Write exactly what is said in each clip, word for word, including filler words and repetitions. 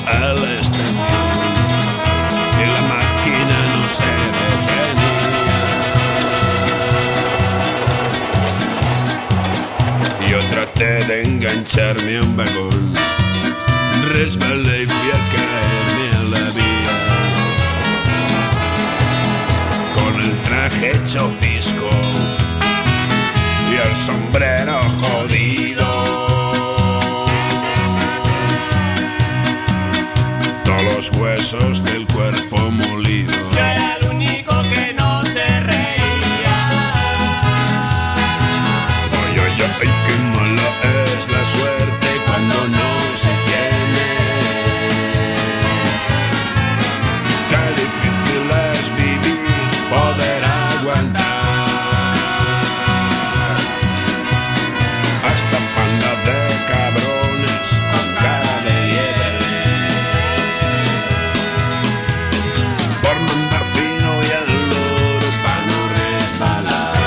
a la estación y la máquina no se detenía. Yo traté de engancharme a un vagón, resbalé y fui a caerme a la vía, con el traje hecho fisco y el sombrero jodido. Todos los huesos del cuerpo molidos. Yo era el único que no se reía. Ay, ay, ay, qué mala es la suerte cuando no se tiene. Qué difícil es vivir, poder aguantar. Hasta panda de cabrones con cara de liebre, por mandar fino y al loro pa' no resbalar.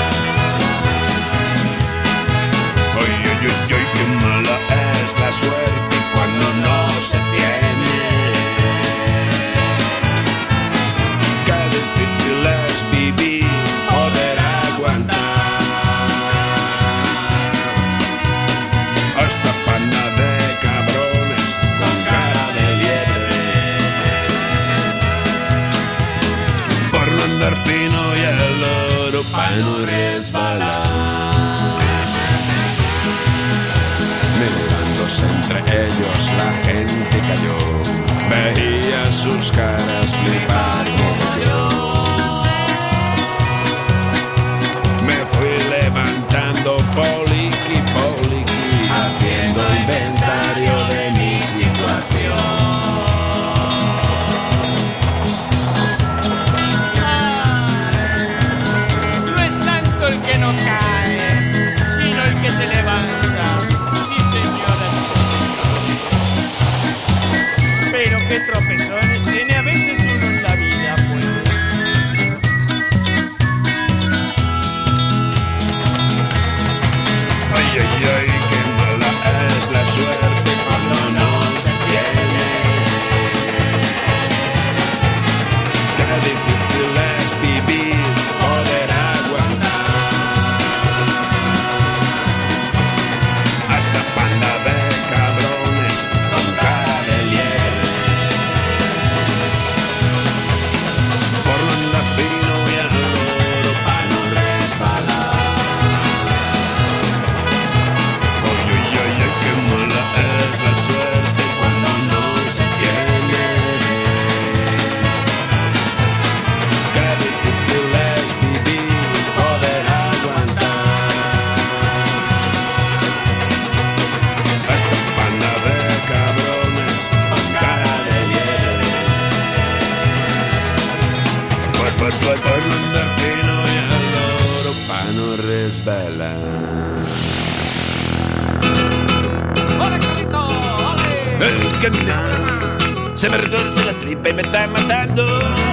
Ay, ay, ay, ay, qué mala es la suerte cuando no se tiene. Qué difícil es vivir, poder aguantar. Hasta panda de cabrones con cara de liebre, por no andar fino y al loro pa' no resbalar. Mirándose entre ellos la gente cayó, veía sus caras flipar como yo. Me fui levantando poliqui, poliqui, haciendo inventario de mi situación. No es santo el que no cae, sino el que se levanta. Sí, señora. Pero qué tropezones tiene a veces uno en la vida, pues. Ay, ay, ay, qué mala es la suerte cuando no se tiene. Qué difícil es vivir, poder aguantar. Hasta panda de cabrones con cara de liebre, por no andar fino y al loro pa' no resbalar. Ay, ay, ay, ay, qué mala es la suerte cuando no se tiene. Qué difícil es vivir, poder aguantar. Hasta panda de cabrones con cara de liebre, por, por, por, por no andar fino y al loro pa' no resbalar. ¡Ole, Carlito! ¡Ole! El caminar se me retuerce la tripa y me está matando.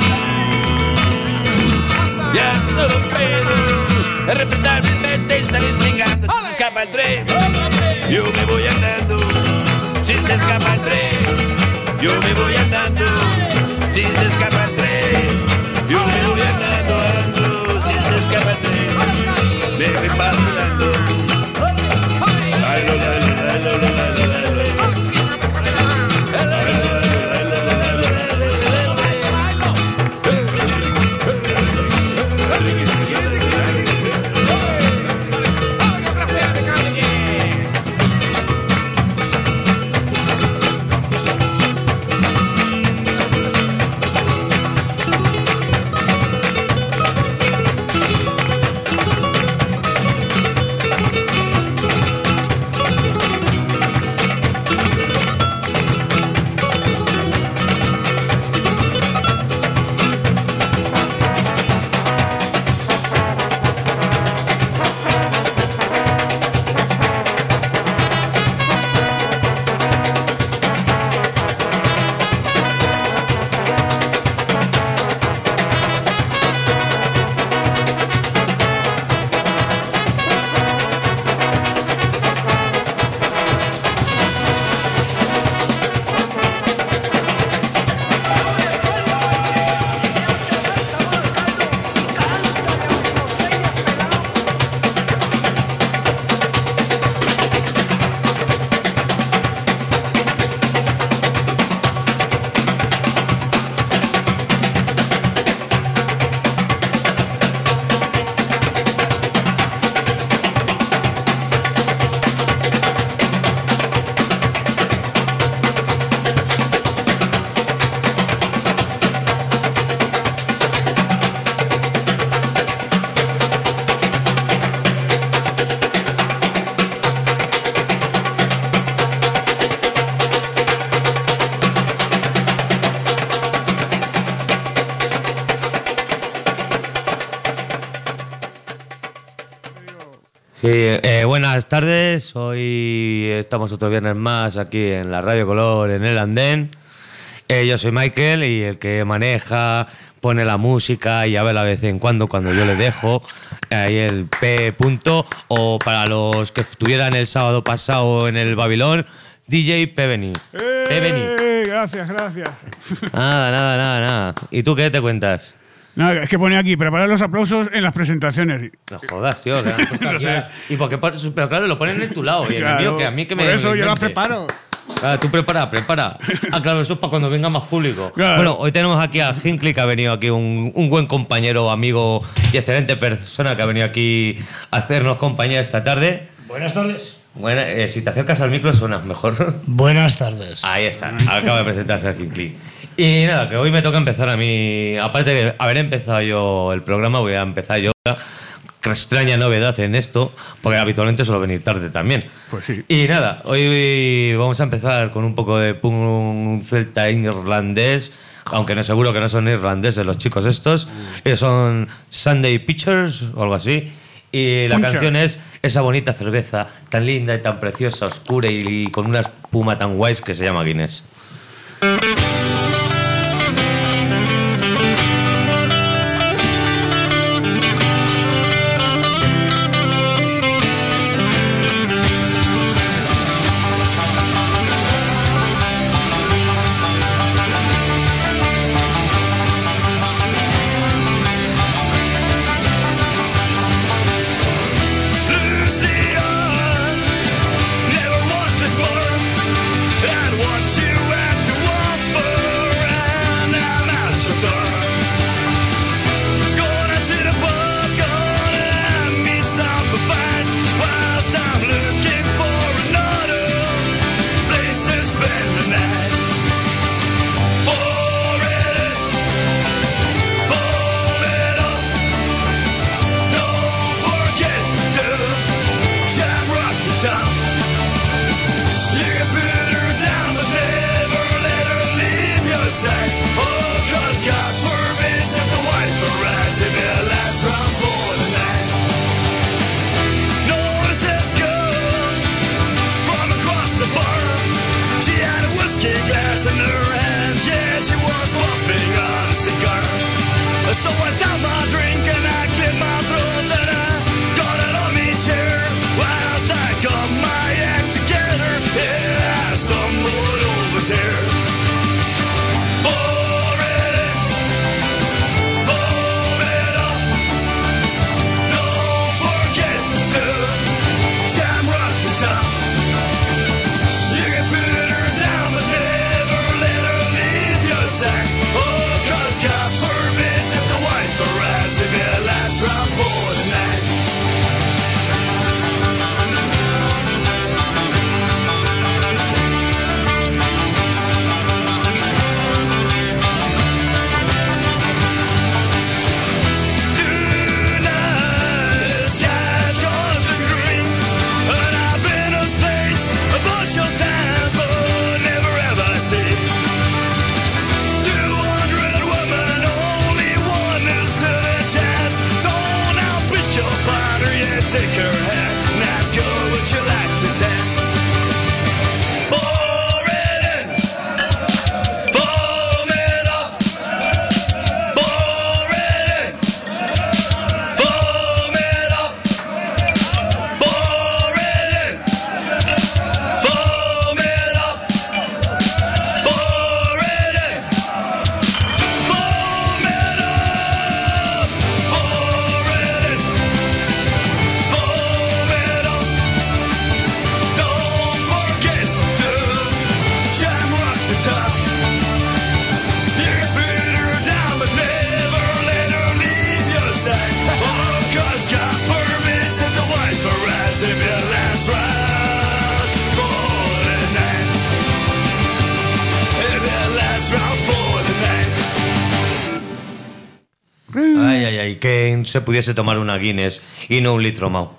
Ya solo puedo repretar mi mente y salir chingando. Si se escapa el tren, yo me voy andando. Si se escapa el tren, yo me voy andando. Si se escapa el tren, yo me voy andando, ando. Si se escapa el tren, me voy vacilando. Ay, lo, la, la, la, la, la, la, la. Sí, eh, buenas tardes. Hoy estamos otro viernes más aquí en la Radio Color, en el Andén. Eh, yo soy Michael y el que maneja, pone la música y habla de vez en cuando cuando yo le dejo ahí el P punto. O para los que estuvieran el sábado pasado en el Babilón, D J Peveni. ¡Eh! Peveni. Gracias, gracias. Nada, nada, nada, nada. ¿Y tú qué te cuentas? Nada, es que pone aquí, preparar los aplausos en las presentaciones. No jodas, tío. Que han puesto No aquí sé. a- y porque, pero claro, lo ponen en tu lado. Y en el Claro, mío, que a mí que me. por eso me yo las invente. preparo. Claro, tú prepara, prepara. Ah, claro, eso es para cuando venga más público. Claro. Bueno, hoy tenemos aquí a Hinckley, que ha venido aquí, un, un buen compañero, amigo y excelente persona que ha venido aquí a hacernos compañía esta tarde. Buenas tardes. Bueno, eh, si te acercas al micro suenas mejor. Buenas tardes. Ahí está, acaba de presentarse a Hinckley. Y nada, que hoy me toca empezar a mí. Aparte de haber empezado yo el programa, voy a empezar yo. Qué extraña novedad en esto, porque habitualmente suelo venir tarde también. Pues sí. Y nada, hoy vamos a empezar con un poco de punk celta irlandés, aunque no seguro que no son irlandeses los chicos estos. Eh, son Sunday Pictures o algo así. Y la Punchers. canción es esa bonita cerveza tan linda y tan preciosa, oscura y, y con una espuma tan guay que se llama Guinness. Never wanted more than what you had to offer. Ay, ay, ay, que se pudiese tomar una Guinness y no un litro Mau.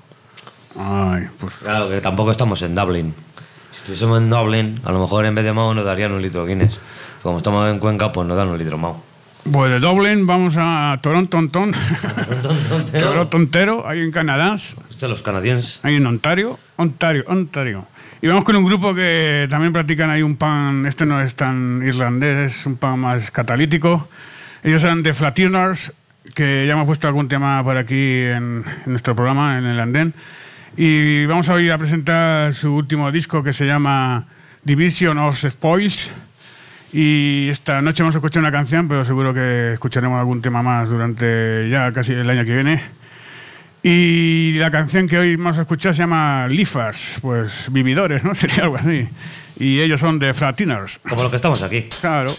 Ay, pues. Claro, que tampoco estamos en Dublin. Si estuviésemos en Dublin, a lo mejor en vez de Mau nos darían un litro Guinness. Como estamos en Cuenca, pues nos dan un litro Mau. Pues de Dublín vamos a Toronto-Ton. Toronto-Ontero, ahí en Canadá. Hostia, los canadienses. Ahí en Ontario. Ontario, Ontario. Y vamos con un grupo que también practican ahí un pan, este no es tan irlandés, es un pan más catalítico. Ellos son The Flatliners, que ya hemos puesto algún tema por aquí en, en nuestro programa, en el Andén. Y vamos a ir a presentar su último disco que se llama Division of Spoils. Y esta noche vamos a escuchar una canción, pero seguro que escucharemos algún tema más durante ya casi el año que viene. Y la canción que hoy vamos a escuchar se llama Leafers, pues vividores, ¿no? Sería algo así. Y ellos son The Flatliners. Como lo que estamos aquí. Claro.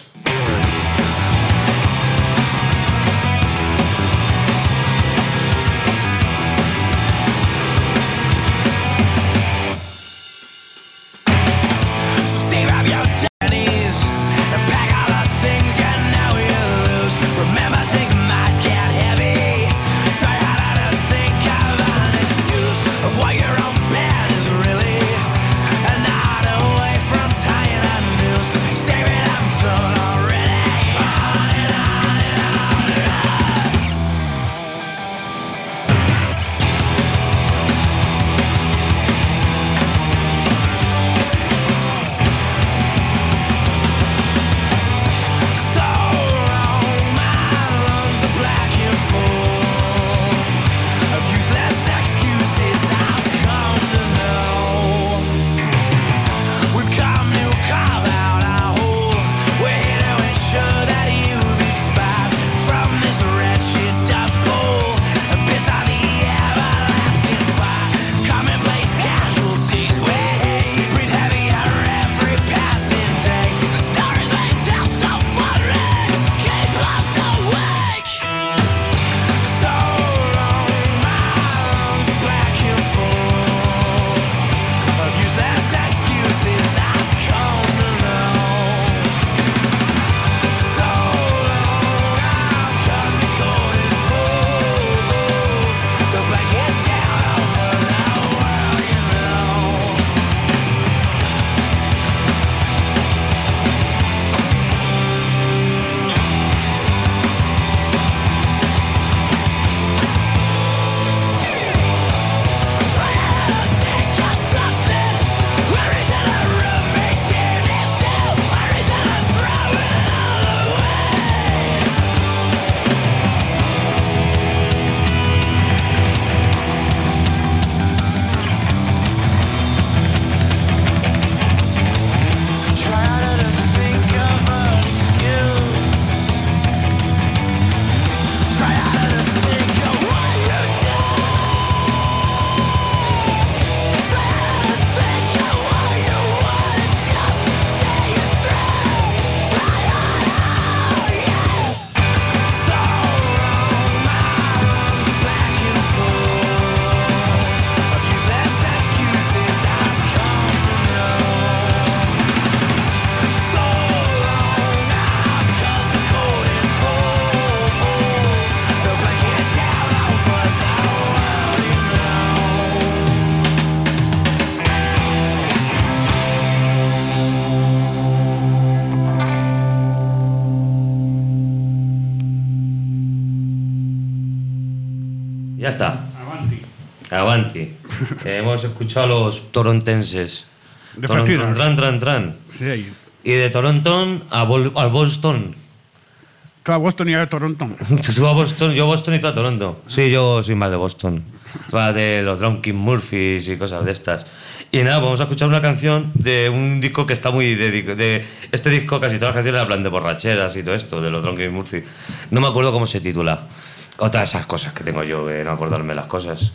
Ya está. Avanti. Avanti. Eh, hemos escuchado a los torontenses. De Toronto, Flatliners. tran, tran, tran. Sí, ahí. Y de Toronto a, Bol a Boston. Tú a Boston y a Toronto. Tú a Boston, yo a Boston y tú a Toronto. Sí, yo soy más de Boston. Va de los Drunken Murphys y cosas de estas. Y nada, vamos a escuchar una canción de un disco que está muy... De, de este disco casi todas las canciones hablan de borracheras y todo esto, de los Drunken Murphys. No me acuerdo cómo se titula. Otra de esas cosas que tengo yo, de no acordarme las cosas.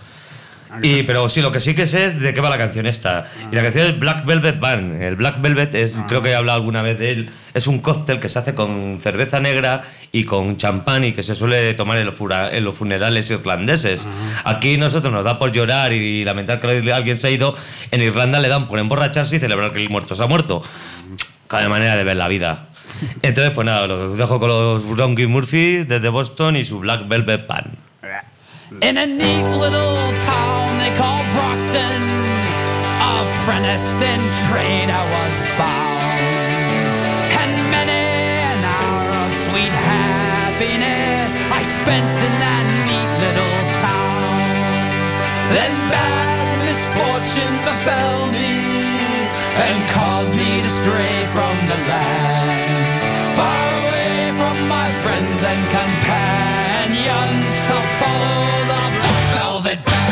Y, pero sí, lo que sí que sé es de qué va la canción esta. Y la canción es Black Velvet Band. El Black Velvet, es, creo que he hablado alguna vez de él, es un cóctel que se hace con cerveza negra y con champán y que se suele tomar en los, fura, en los funerales irlandeses. Aquí nosotros nos da por llorar y lamentar que alguien se ha ido. En Irlanda le dan por emborracharse y celebrar que el muerto se ha muerto. Cada manera de ver la vida. Entonces, pues nada, los dejo con los Drunken Murphys desde Boston y su Black Velvet Band. In a neat little town they call Brockton, apprenticed in trade I was bound, and many an hour of sweet hand happiness I spent in that neat little town. Then bad misfortune befell me and caused me to stray from the land, far away from my friends and companions, to follow the Black Velvet Band.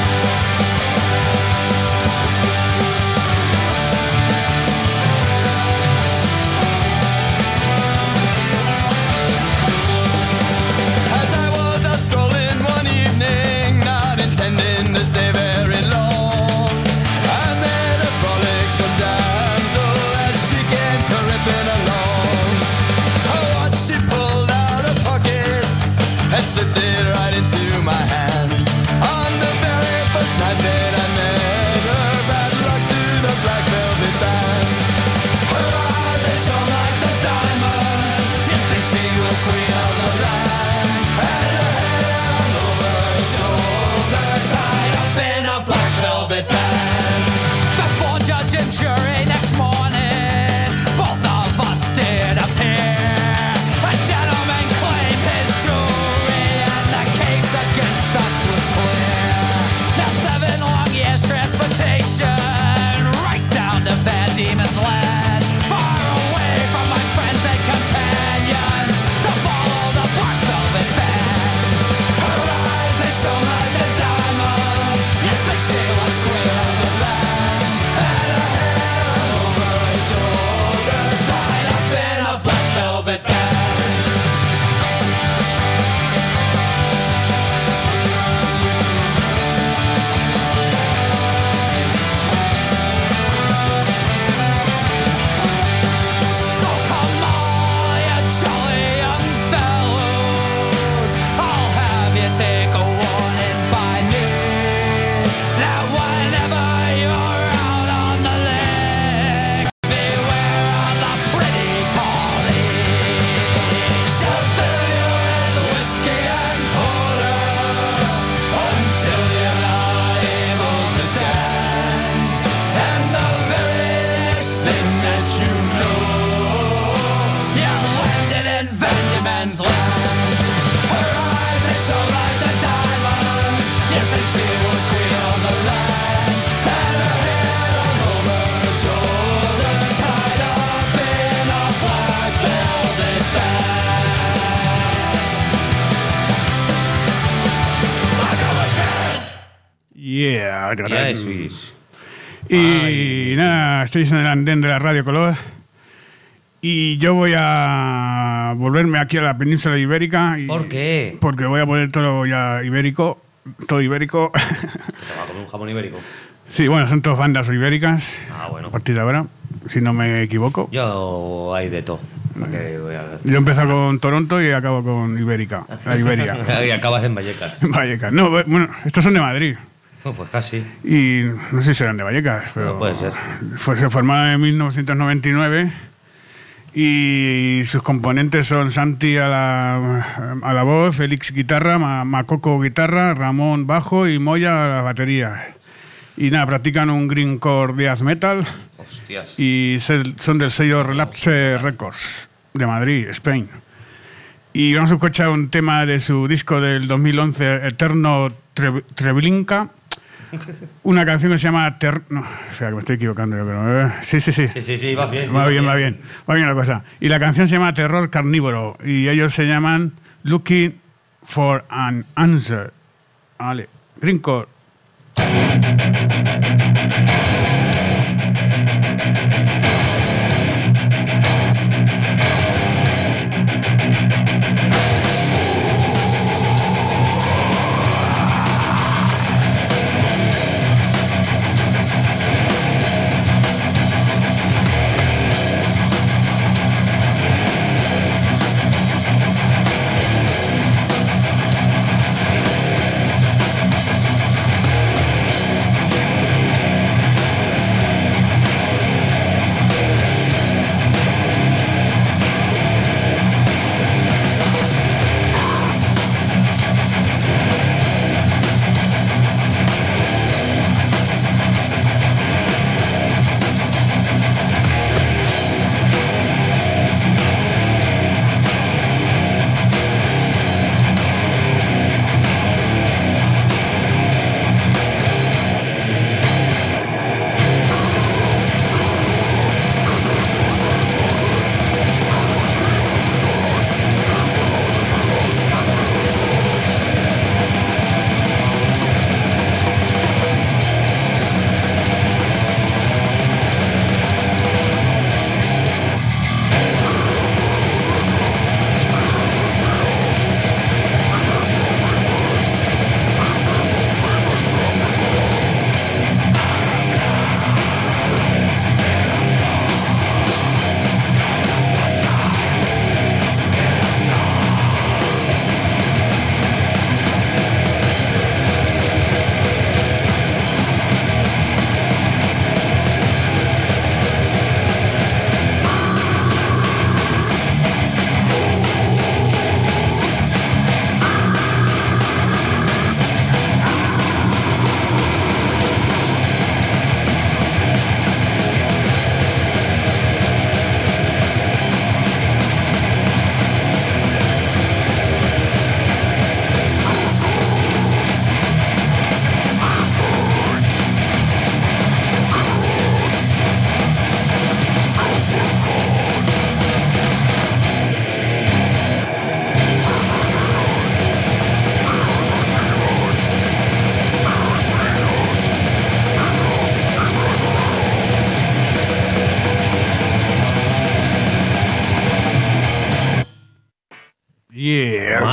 As I was out strolling one evening, not intending to stay very long, I met a frolicsome damsel as she came tripping along. I watched she pulled out a pocket and slipped it right into my hand. On the very first night that I met her, bad luck to the Black Velvet Band. Her eyes, they shone like the diamond, you'd think she was queen of the land. And her hair hung over her shoulder, tied up in a black velvet band. Before judge and jury next morning, both of us did appear. A gentleman claimed his jury, and the case against us was clear. Now seven long years transportation, right down to Van Diemen's Land, far away from my friends and companions, to follow the Black Velvet Band. Her eyes, they shone like a diamond, you'd think she was queen of the land. And her hair hung over her shoulder, tied up in a black velvet band. So come all you jolly young fellows, I'll have you take a warning by me. Now whenever you're out on the lake, beware of the pretty collie. She'll fill you with whiskey and porter until you're not able to stand. And the very next thing that you know, you've landed in Van Diemen's Land. Her eyes, they shone like the diamond, you think she was queen of the land. And her hair hung over her shoulder, tied up in a black velvet band. Black velvet band. Yeah. Ya es Luis. Y nada, estáis en el andén de la Radio Color. Y yo voy a volverme aquí a la península ibérica. Y- ¿Por qué? Porque voy a poner todo ya ibérico. Todo ibérico. Te va a comer un jamón ibérico. Sí, bueno, son todas bandas ibéricas. Ah, bueno. A partir de ahora, si no me equivoco. Yo hay de todo. ¿Para qué voy a...? Yo empiezo con Toronto y acabo con Ibérica. La Iberia. Y acabas en Vallecas. Vallecas. No, bueno, estos son de Madrid. Oh, pues casi. Y no sé si serán de Vallecas, pero No, puede ser. Fue, se formaron en mil novecientos noventa y nueve y sus componentes son Santi a la, a la voz, Félix guitarra, Ma- Macoco guitarra, Ramón bajo y Moya a la batería. Y nada, practican un greencore death metal Hostias. y se- son del sello Relapse Records de Madrid, Spain. Y vamos a escuchar un tema de su disco del dos mil once, Eterno Tre- Treblinka. Una canción que se llama... Ter- no, o sea, que me estoy equivocando yo creo. Eh, Sí, sí, sí. Sí, sí, sí, va bien. sí, Va bien, va bien. Va bien la cosa. Y la canción se llama Terror Carnívoro. Y ellos se llaman Looking for an Answer. Vale. Greencore. Thank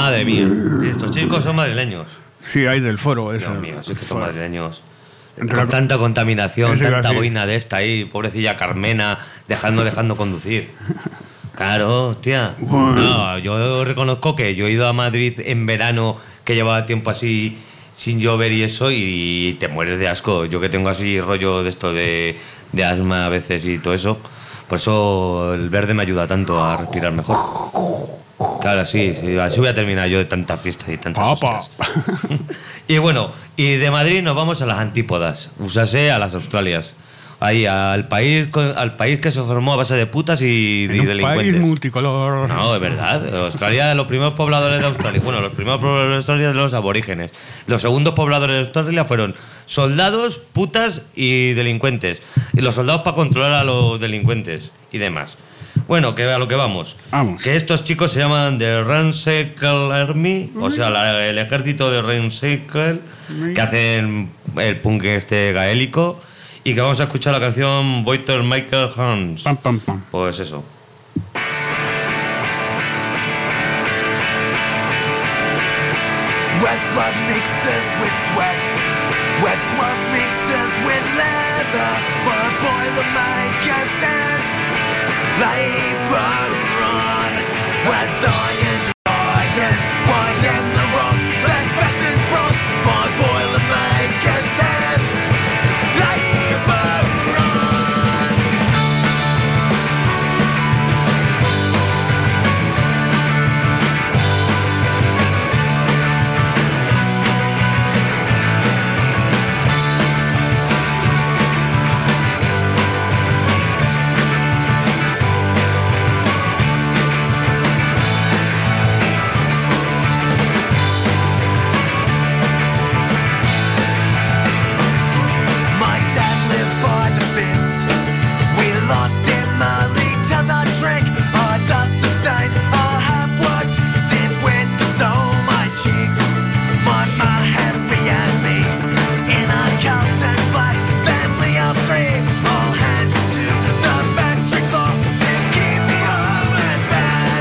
Madre mía, estos chicos son madrileños. Sí, hay del foro ese. Dios mío, sí que son Foro. madrileños. Entre Con la- tanta contaminación, Eso iba a tanta decir. boina de esta ahí, pobrecilla Carmena, dejando, dejando conducir. Claro, hostia. No, yo reconozco que yo he ido a Madrid en verano, que llevaba tiempo así sin llover y eso, y te mueres de asco. Yo que tengo así rollo de esto de, de asma a veces y todo eso, por eso el verde me ayuda tanto a respirar mejor. Claro, sí, sí, así voy a terminar yo de tantas fiestas y tantas Papa. hostias. Y bueno, y de Madrid nos vamos a las antípodas, usase a las Australias. Ahí, al país, con- al país que se formó a base de putas y, de En un delincuentes. país multicolor. No, es verdad. Australia, los primeros pobladores de Australia, bueno, los primeros pobladores de Australia eran los aborígenes. Los segundos pobladores de Australia fueron soldados, putas y delincuentes. Y los soldados para controlar a los delincuentes y demás. Bueno, que a lo que vamos. Vamos. Que estos chicos se llaman The Ramshackle Army, o sea, la- el ejército de Ramshackle, que hacen el punk este gaélico, y que vamos a escuchar la canción Boiter Michael Hans. Pam, pam, pam. Pues eso. West blood mixes with sweat. West smoke mixes with leather. My boilermaker sense. Labor on. West science giant. Why am the rock? Black fashion's bronze. My boilermaker sense. Labor on. My dad lived by the fist. We lost him early to the drink. I thus abstained. I have worked since whiskey stole my cheeks. My ma had reared me in a Carlton flat. Family of three, all hands to the factory floor to keep me home and fed.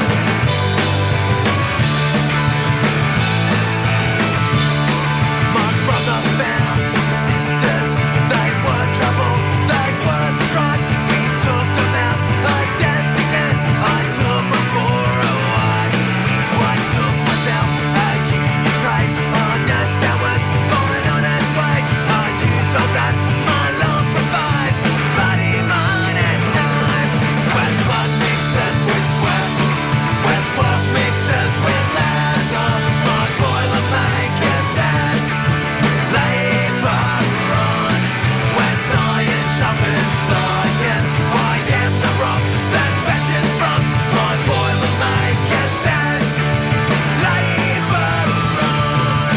My brother found two sisters. They were trouble, they were strife. We took them out a dancing and I took them for a wife. I took myself a union trade. Honest hours, fine on its way. I use all that my love provides. Body, mind and time. West blood mixes with sweat. West smoke mixes with leather. My boilermaker sense. Labor on. West iron sharpens iron. I am the rock that fashions bronze. My boilermaker sense. Labor on.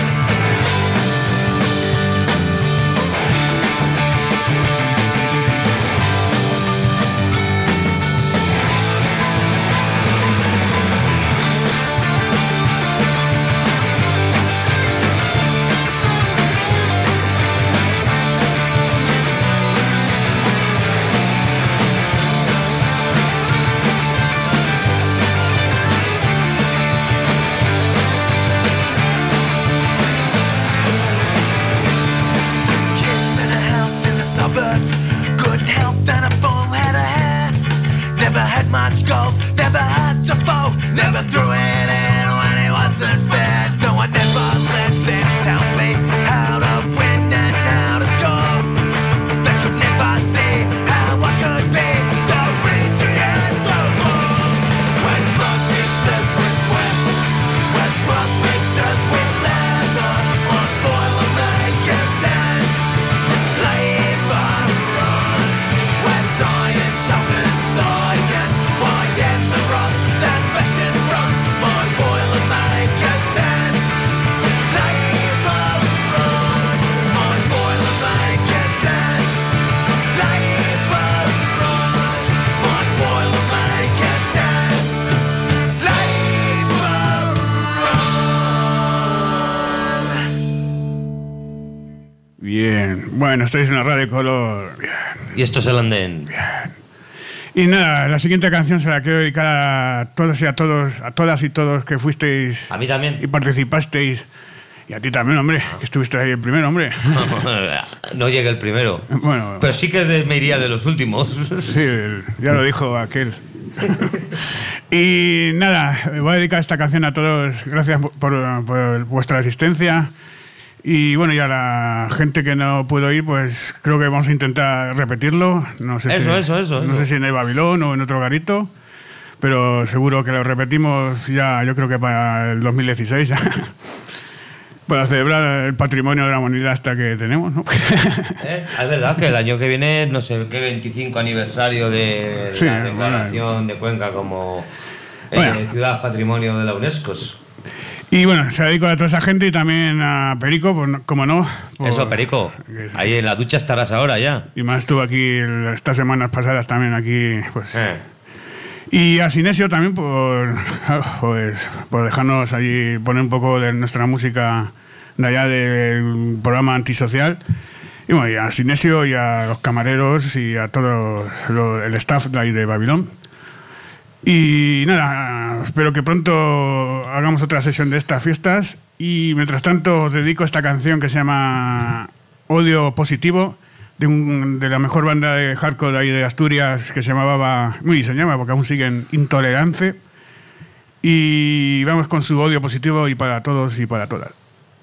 Kids in a house in the suburbs. Good health and a full head of hair. Never had much gold, never had to fold. Never threw it in when it wasn't fair. No, I never let them tell me how to win and how to score. They could never see how I could be so rich and so poor. West blood mixes with sweat. West smoke mixes with leather. On boilermaker sense. Labor on. West iron sharpens iron. Why am the rock that fashions bronze? My boilermaker sense. Labor on. My boilermaker sense. Labor on. My boilermaker sense. Labor on. Bien. Bueno, estáis en la radio color. Bien. Y esto es el andén. Y nada, la siguiente canción se la quiero dedicar a todos y a todos, a todas y todos que fuisteis A mí también. y participasteis. Y a ti también, hombre, que estuviste ahí el primero, hombre. No llegué el primero. Bueno, Pero sí que de- me iría de los últimos. sí, el- ya lo dijo aquel. Y nada, voy a dedicar esta canción a todos. Gracias por, por vuestra asistencia. Y bueno, y a la gente que no pudo ir, pues creo que vamos a intentar repetirlo. No sé Eso, si, eso, eso, No eso. sé si en el Babilón o en otro garito, pero seguro que lo repetimos ya, yo creo que para el dos mil dieciséis ya. Para celebrar el patrimonio de la humanidad hasta que tenemos, ¿no? ¿Eh? Es verdad que el año que viene, no sé qué, veinticinco aniversario de Sí, la declaración de Cuenca como eh, Bueno. ciudad patrimonio de la UNESCO. Y bueno, se dedico a toda esa gente y también a Perico, pues, no- como no. por- Eso, Perico. Ahí en la ducha estarás ahora ya. Y más estuvo aquí el- estas semanas pasadas también aquí, pues. Eh. Y a Sinesio también por, pues, por dejarnos allí poner un poco de nuestra música de allá del programa antisocial. Y bueno, y a Sinesio y a los camareros y a todo lo- el staff de ahí de Babilón. Y nada, espero que pronto hagamos otra sesión de estas fiestas. Y mientras tanto os dedico esta canción que se llama Odio Positivo, de, un, de la mejor banda de hardcore de ahí de Asturias, que se llamaba, muy se llama porque aún siguen, Intolerance. Y vamos con su Odio Positivo y para todos y para todas.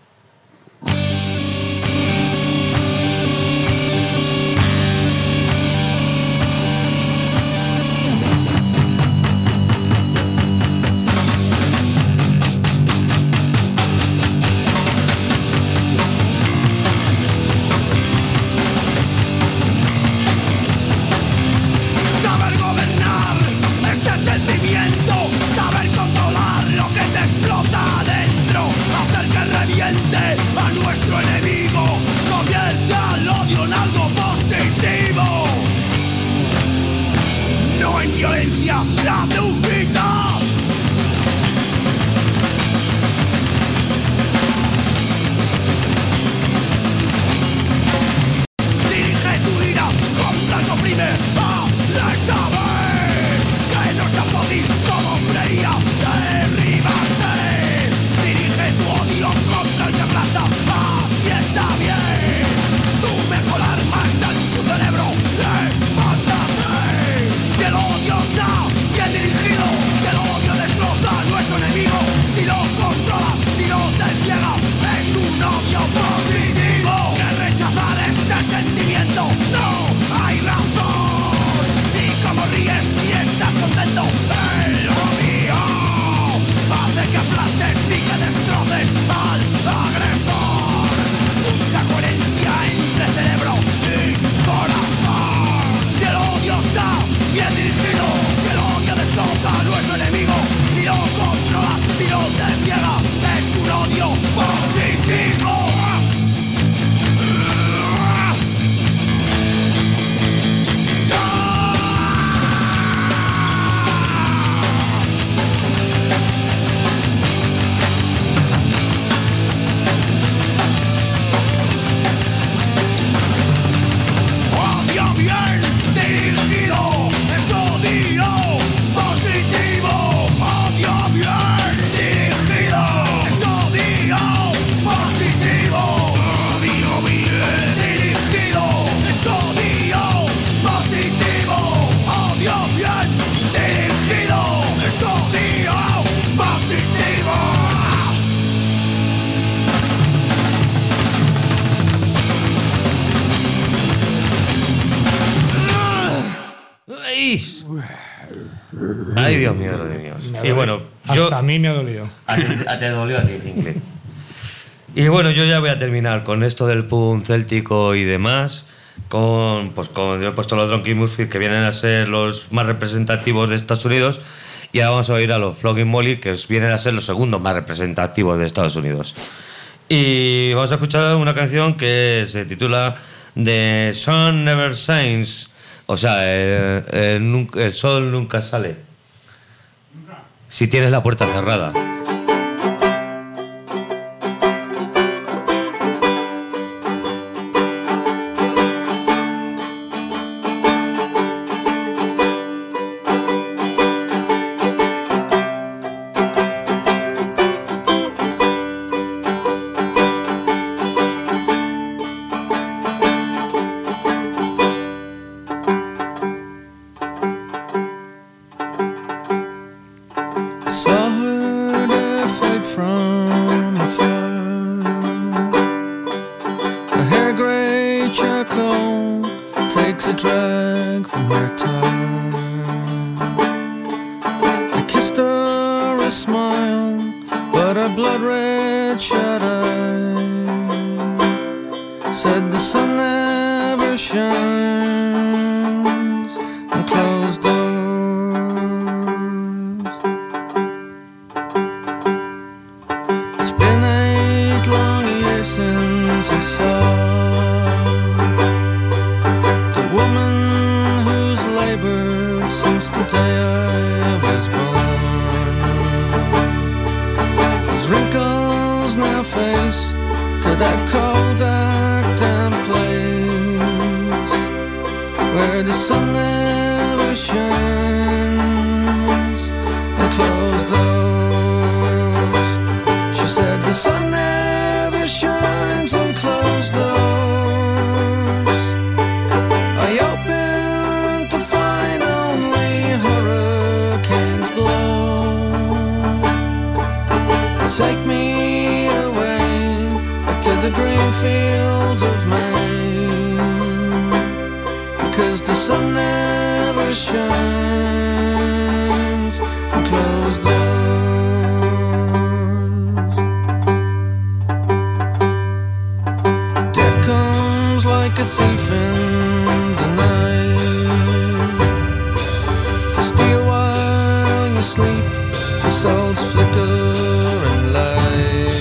Saber gobernar este sentimiento, saber controlar lo que te explota dentro, hacer que reviente a nuestro enemigo, convierte al odio en algo positivo, no en violencia gratuita. Dirige tu ira contra el que oprime, hazle saber que no es tan fácil como creía derribarte. Dirige tu odio contra el que aplasta, así está bien. Tu mejor arma está en tu cerebro, levántate. Y el odio está bien dirigido, y el odio destroza a nuestro enemigo. Si lo controlas, si no te ciega, es un odio positivo. Que rechazar ese sentimiento, no hay razón. Y como ríes si estás contento, el odio hace que aplastes y que destroces al agresor. Busca coherencia entre cerebro y corazón. Si el odio está bien dirigido, si el odio destroza a nuestro enemigo, si lo controlas, si no te ciega, es un odio positivo. Odio bien dirigido, es odio positivo. Odio bien dirigido, es odio positivo. Odio bien dirigido, es odio positivo. Odio bien dirigido, es odio positivo. ¡Ay! Ay, Dios mío, Dios mío. Me Y duele. bueno, Hasta yo... a mí me ha dolido. A ti, a- te dolió a ti, Hinkley. Y bueno, yo ya voy a terminar con esto del punk céltico y demás. Con, pues con, yo he puesto los Drunky Murphy, que vienen a ser los más representativos de Estados Unidos. Y ahora vamos a oír a los Flogging Molly, que vienen a ser los segundos más representativos de Estados Unidos. Y vamos a escuchar una canción que se titula The Sun Never Shines. O sea, el, el nun- el sol nunca sale. Si tienes la puerta cerrada. takes a drag from her tongue. I kissed her a smile, but her blood-red shut-eye said the sun never shines on closed doors. It's been eight long years since I saw the woman who's labored since the day I was born. There's wrinkles now face to that cold dark damp place where the sun never shines and closed doors. She said the sun never shines and closed doors. I opened to find only hurricanes blow. Take me away to the green fields of Maine, because the sun never shines and closed doors. Death comes like a thief in the night to steal while you sleep. The soul's flicker and light.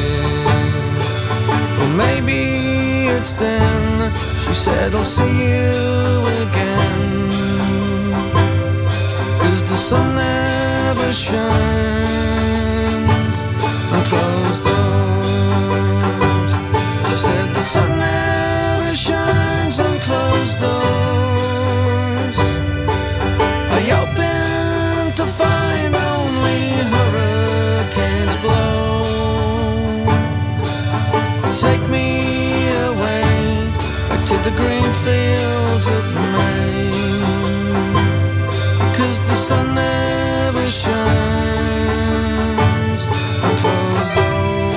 Maybe it's then, she said, I'll see you again, 'cause the sun never shines on closed doors. She said the sun never shines on closed doors. I open to find only hurricanes blow. Take me away to the green fields of Maine, 'cause the sun never shines on closed doors.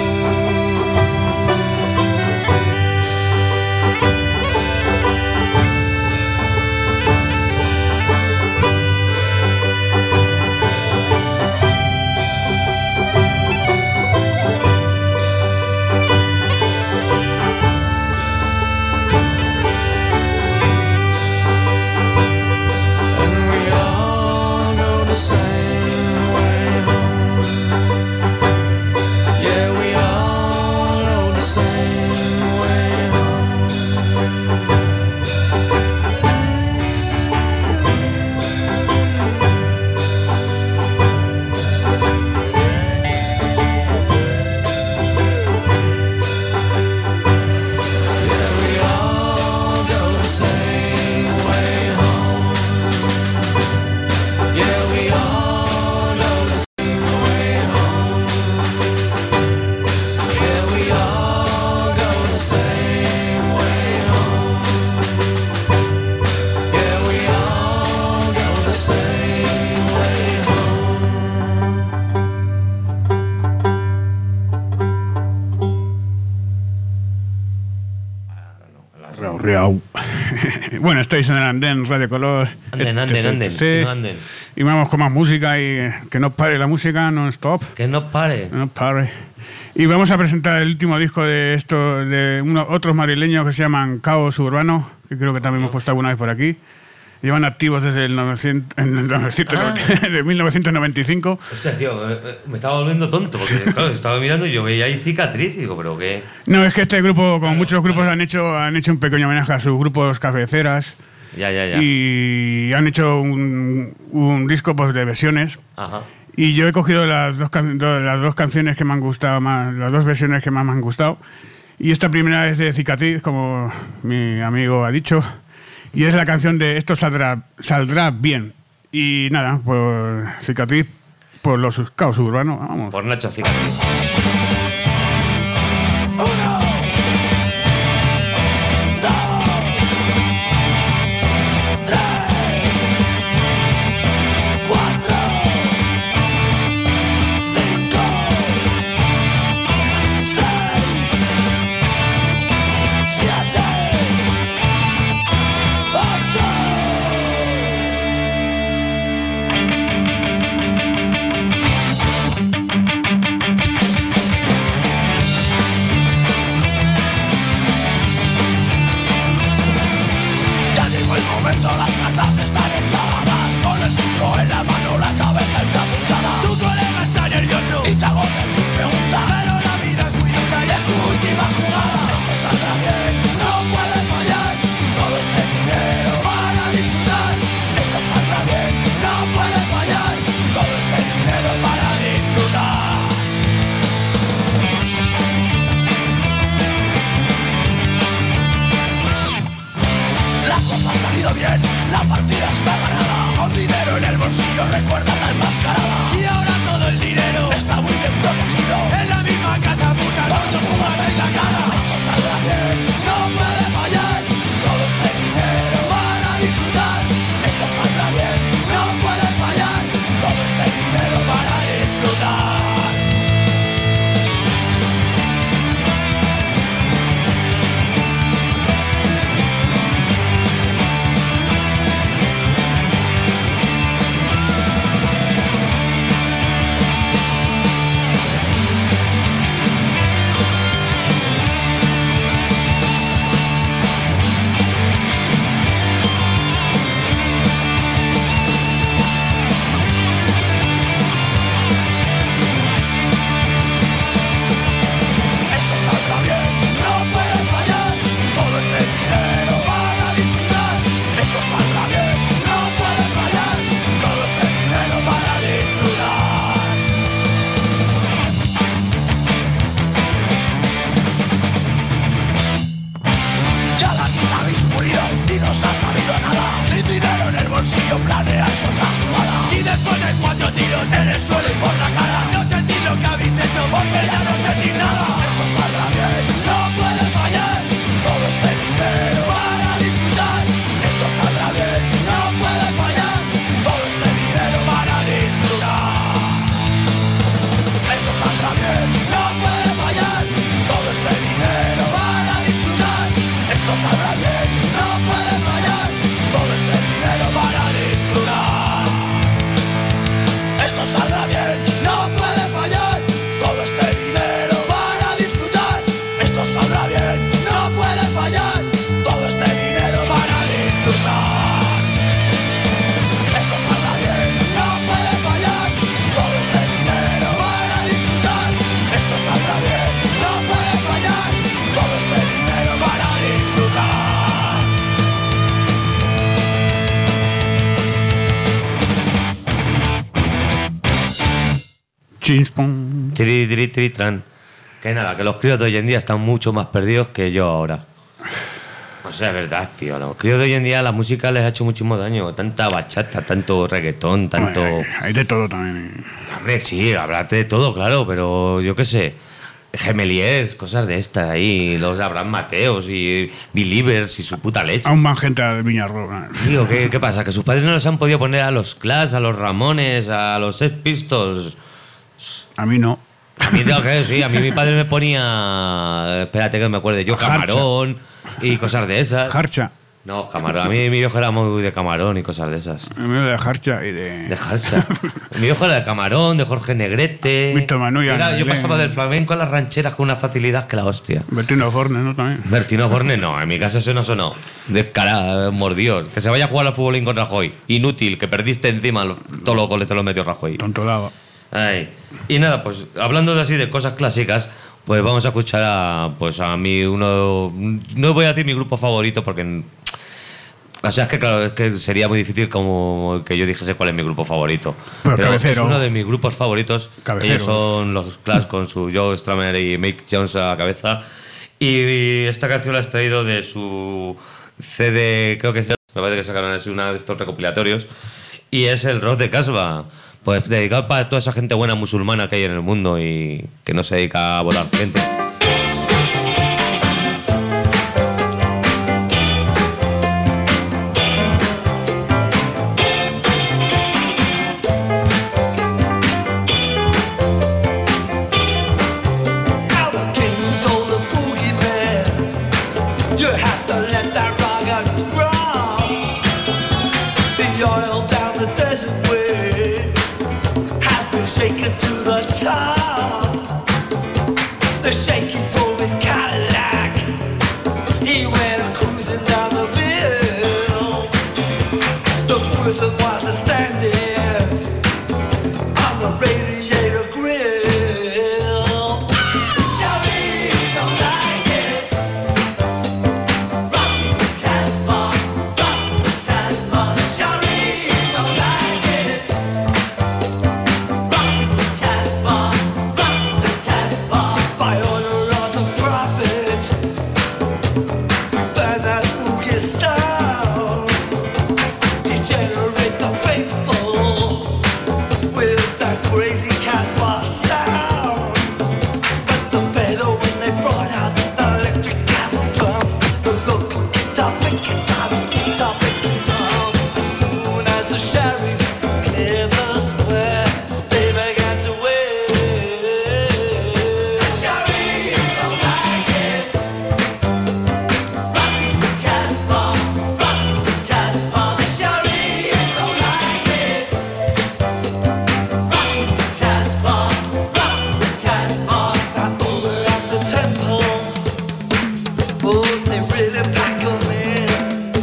Bueno, estáis en el Andén, Radio Color. Anden, anden, anden, Sí. no anden. Y vamos con más música y que no pare la música, no stop. Que no pare. No pare. Y vamos a presentar el último disco de esto de unos otros madrileños que se llaman Caos Urbano, que creo que también hemos puesto alguna vez por aquí. Llevan activos desde el, novecientos, en el novecientos, Ah. de mil novecientos noventa y cinco. Hostia, tío, me, me estaba volviendo tonto, porque claro, estaba mirando y yo veía ahí cicatriz y digo, pero qué... No, es que este grupo, como muchos grupos, han hecho, han hecho un pequeño homenaje a sus grupos cabeceras. Ya, ya, ya. Y han hecho un, un disco pues, de versiones. Ajá. Y yo he cogido las dos, can- do- las dos canciones que me han gustado más, las dos versiones que más me han gustado. Y esta primera es de Cicatriz, como mi amigo ha dicho. Y es la canción de Esto saldrá, saldrá bien. Y nada, pues Cicatriz por los Caos Urbanos. Vamos. Por Nacho Cicatriz. Siete, Tri, tri, tri, tran. Que nada, que los críos de hoy en día están mucho más perdidos que yo ahora. O sea, es verdad, tío. Los críos de hoy en día la música les ha hecho muchísimo daño. Tanta bachata, tanto reggaetón, tanto... Bueno, hay, hay de todo también. Hombre, sí, habrá de todo, claro, pero yo qué sé. Gemeliers, cosas de estas ahí. Los Abraham Mateos y Believers y su puta leche. Aún más gente de Viñarro. Tío, ¿qué, ¿qué pasa? ¿Que sus padres no les han podido poner a los Clash, a los Ramones, a los Sex Pistols? A mí no. A mí tengo que creer, sí. A mí mi padre me ponía... Espérate que me acuerde. Yo Camarón y cosas de esas. Jarcha. No, Camarón. A mí mi viejo era muy de Camarón y cosas de esas. A mí de Jarcha y de... De Jarcha. Mi viejo era de Camarón, de Jorge Negrete. Víctor Manuel. Era, yo pasaba del flamenco a las rancheras con una facilidad que la hostia. Bertino Borne, ¿no? También. Bertino Borne no, en mi casa eso no sonó. Descarado, mordió. Que se vaya a jugar al fútbolín con Rajoy. Inútil, que perdiste encima todos los goles te los metió Rajoy. Tontolaba. Ay. Y nada, pues hablando de así de cosas clásicas, pues vamos a escuchar a, pues a mí uno... No voy a decir mi grupo favorito porque... O sea, es que claro, es que sería muy difícil como que yo dijese cuál es mi grupo favorito. Pero, Pero cabecero. es uno de mis grupos favoritos. Cabeceros. Ellos son los Clash con su Joe Strummer y Mick Jones a la cabeza. Y esta canción la he extraído de su C D, creo que es, me parece que sacaron así una de estos recopilatorios. Y es el Rock de Casbah. Pues dedicado para toda esa gente buena musulmana que hay en el mundo y que no se dedica a volar gente. He went cruising down the bill. Wizard was a standing on the radiator grill. Shawty don't like it. Rock the Casbah, rock the Casbah. Shawty don't like it. Rock the Casbah, rock the Casbah. By order of the prophet, we burn that boogie sound. Degenerate the faithful with that crazy Casbah sound. But the better when they brought out the electric camel drum, the local guitar picking times, guitar picking drum. As soon as the sheriff cleared the square, they began to wail. Sheriff don't like it. Rock the Casbah, rock the Casbah. The sheriff don't like it. Rock the Casbah, rock the Casbah. Now over at the temple, oh, they really pack 'em in.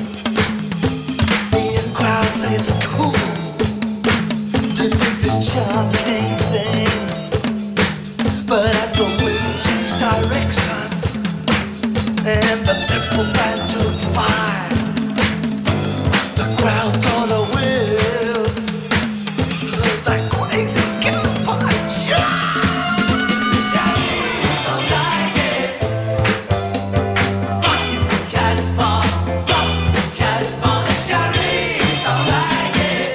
The in crowd say it's cool to dig this chanting thing. But as the wind changed direction and the temple band took fire, the crowd got a whiff of that crazy Casbah chant. Shawty don't like it. Rock the Casbah, rock the Casbah. Shawty don't like it.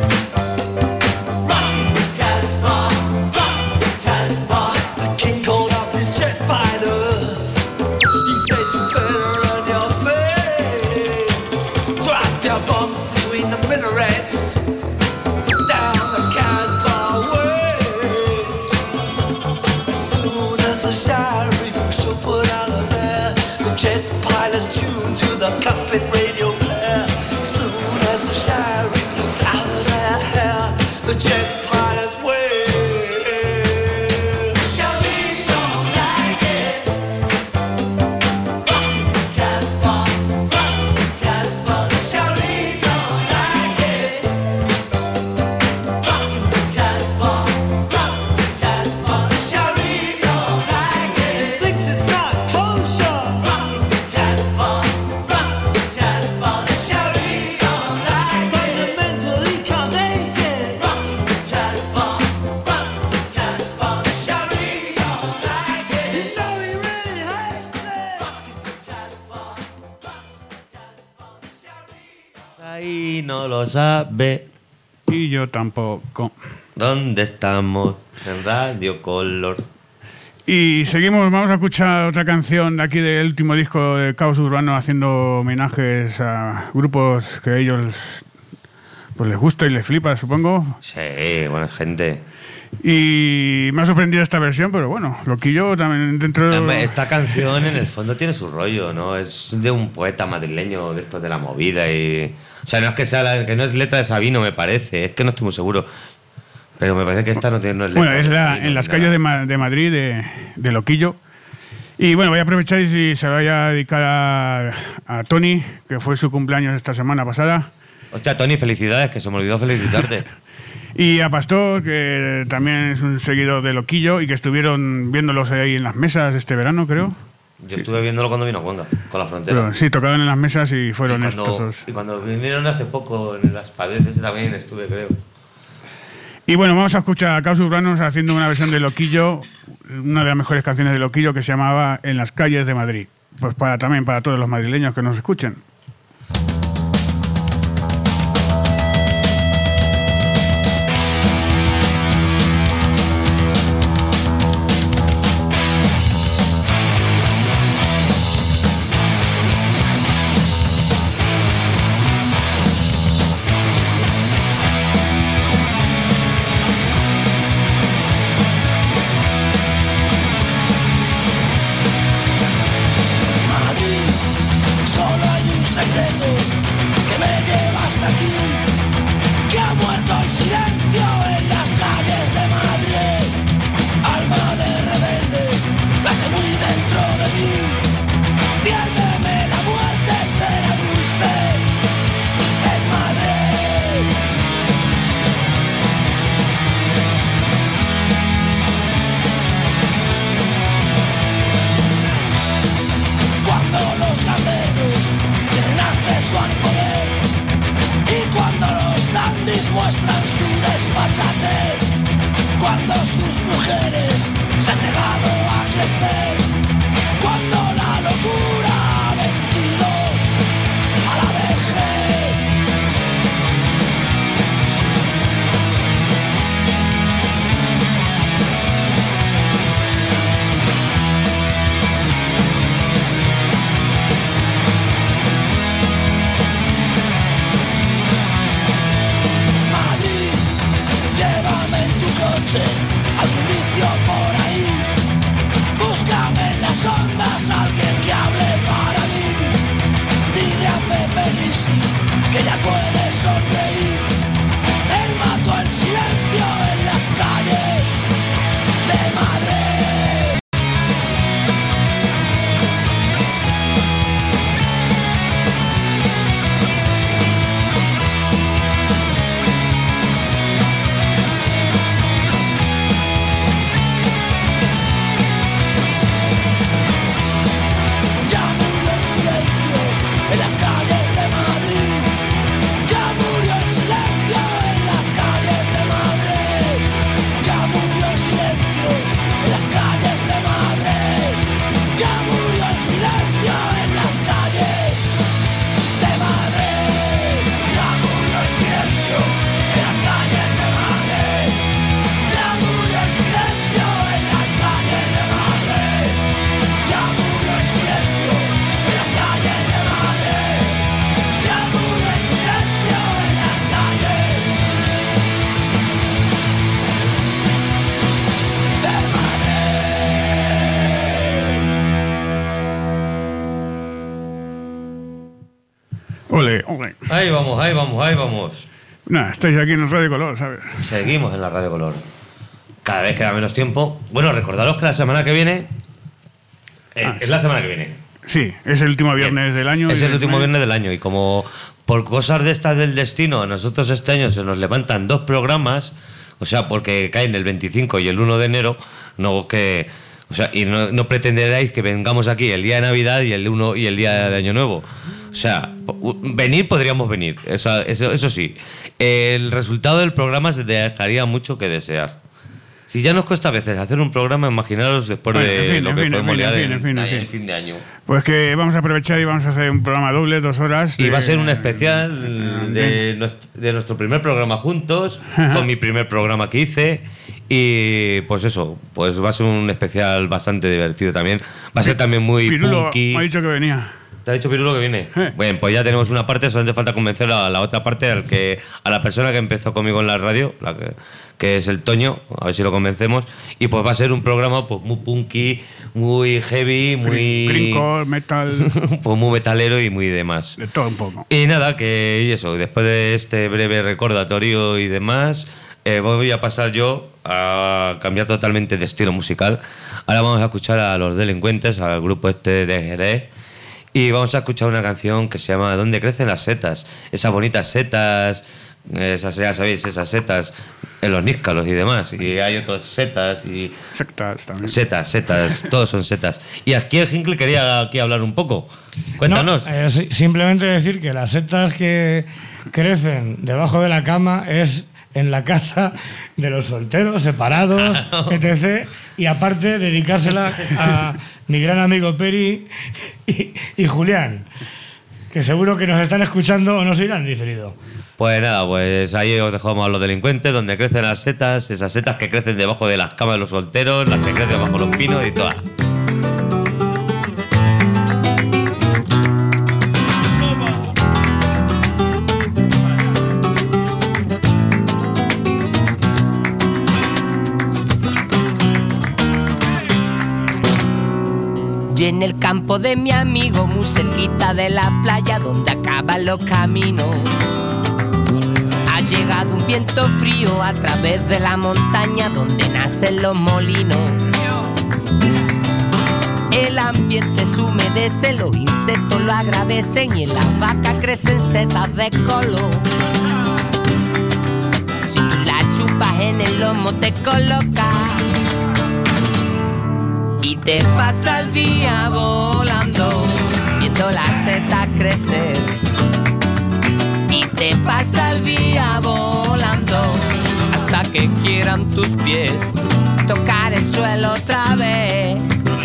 Rock the Casbah, rock the Casbah. The king called up his jet fighters. He said you better run your plane. Drop your bombs between the minarets. Down the Casbah way. As soon as the sheriff should put out of there, the jet pilots tuned to the cockpit radio player. As soon as the sheriff's out of their hair, the jet pilots wail. Sheriff don't like it. Rock the Casbah, rock the Casbah. Sheriff don't like it. Rock the Casbah, rock the Casbah. Sheriff don't like it. Thinks it's not kosher. Rock the Casbah, rock the Casbah. Sheriff don't like it. Fundamentally can't make it. Rock the Casbah, rock the Casbah. Sheriff don't like it. You know he really hates it. Rock the Casbah, rock the Casbah. Sheriff. Ahí no lo sabe. Y yo tampoco. ¿Dónde estamos? En Radio Color. Y seguimos, vamos a escuchar otra canción de aquí del último disco de Caos Urbano, haciendo homenajes a grupos que a ellos pues les gusta y les flipa, supongo. Sí, buena gente. Y me ha sorprendido esta versión, pero bueno, Loquillo también dentro de... Hombre, esta canción en el fondo tiene su rollo, ¿no? Es de un poeta madrileño de estos de la movida y... O sea, no es que sea la- que no es letra de Sabino, me parece, es que no estoy muy seguro. Pero me parece que esta no, tiene, no es letra Bueno, es de la, Sabino en las ni calles nada. de, Ma- de Madrid, de, de Loquillo. Y bueno, voy a aprovechar y si se lo voy a dedicar a, a Tony, que fue su cumpleaños esta semana pasada. Hostia, Tony, felicidades, que se me olvidó felicitarte. Y a Pastor, que también es un seguidor de Loquillo y que estuvieron viéndolos ahí en las mesas este verano, creo. Yo estuve viéndolo cuando vino a Cuenca, con la frontera. Pero sí, tocaron en las mesas y fueron y, estos cuando, dos. y cuando vinieron hace poco en las paredes también estuve, creo. Y bueno, vamos a escuchar a Caos Urbanos haciendo una versión de Loquillo, una de las mejores canciones de Loquillo que se llamaba En las calles de Madrid. Pues para también para todos los madrileños que nos escuchen. Piérdeme la muerte, será dulce en Madrid. Ole, ole. Ahí vamos, ahí vamos, ahí vamos. Nada, estáis aquí en el Radio Color, ¿sabes? Seguimos en la Radio Color. Cada vez queda menos tiempo. Bueno, recordaros que la semana que viene... eh, Ah, es sí. la semana que viene. Sí, es el último viernes del año. Es y el último mes- viernes del año. Y como por cosas de estas del destino, a nosotros este año se nos levantan dos programas, o sea, porque caen el veinticinco y el uno de enero, no que... O sea, y no, no pretenderáis que vengamos aquí el día de Navidad y el uno y el día de Año Nuevo. O sea, po- venir podríamos venir, eso, eso, eso sí. El resultado del programa se dejaría mucho que desear. Si ya nos cuesta a veces hacer un programa, imaginaros después Bueno, de en fin, lo en que fin, en podemos fin, liar en fin, en, en fin, en en fin. fin de año. Pues que vamos a aprovechar y vamos a hacer un programa doble, dos horas. Y de- va a ser un especial de, de- nuestro, de nuestro primer programa juntos, Ajá. con mi primer programa que hice. Y pues eso, pues va a ser un especial bastante divertido también. Va a ser también muy Pirulo punky. me ha dicho que venía. ¿Te ha dicho Pirulo que viene? Eh. Bueno, pues ya tenemos una parte, solamente falta convencer a la otra parte, al que, a la persona que empezó conmigo en la radio, la que, que es el Toño, a ver si lo convencemos. Y pues va a ser un programa pues muy punky, muy heavy, muy... Greencore, metal, pues muy metalero y muy demás. de todo un poco. Y nada, que y eso, después de este breve recordatorio y demás, eh, voy a pasar yo a cambiar totalmente de estilo musical. Ahora vamos a escuchar a Los Delincuentes, al grupo este de Jerez, y vamos a escuchar una canción que se llama ¿Dónde crecen las setas? Esas bonitas setas, esas, ya sabéis, esas setas en los níscalos y demás. Y hay otras setas y... Sectas también. Setas, setas, todos son setas. Y aquí el Hinkle quería aquí hablar un poco. Cuéntanos. No, eh, sí, simplemente decir que las setas que crecen debajo de la cama es en la casa de los solteros, separados, etcétera. Y aparte, dedicársela a mi gran amigo Peri y, y Julián, que seguro que nos están escuchando o nos irán diferido. Pues nada, pues ahí os dejamos a Los Delincuentes, donde crecen las setas, esas setas que crecen debajo de las camas de los solteros, las que crecen bajo los pinos y todas. Y en el campo de mi amigo, muy cerquita de la playa donde acaban los caminos, ha llegado un viento frío a través de la montaña donde nacen los molinos. El ambiente se humedece, los insectos lo agradecen y en las vacas crecen setas de color. Si tú la chupas en el lomo te colocas y te pasa el día volando, viendo la seta crecer. Y te pasa el día volando, hasta que quieran tus pies tocar el suelo otra vez.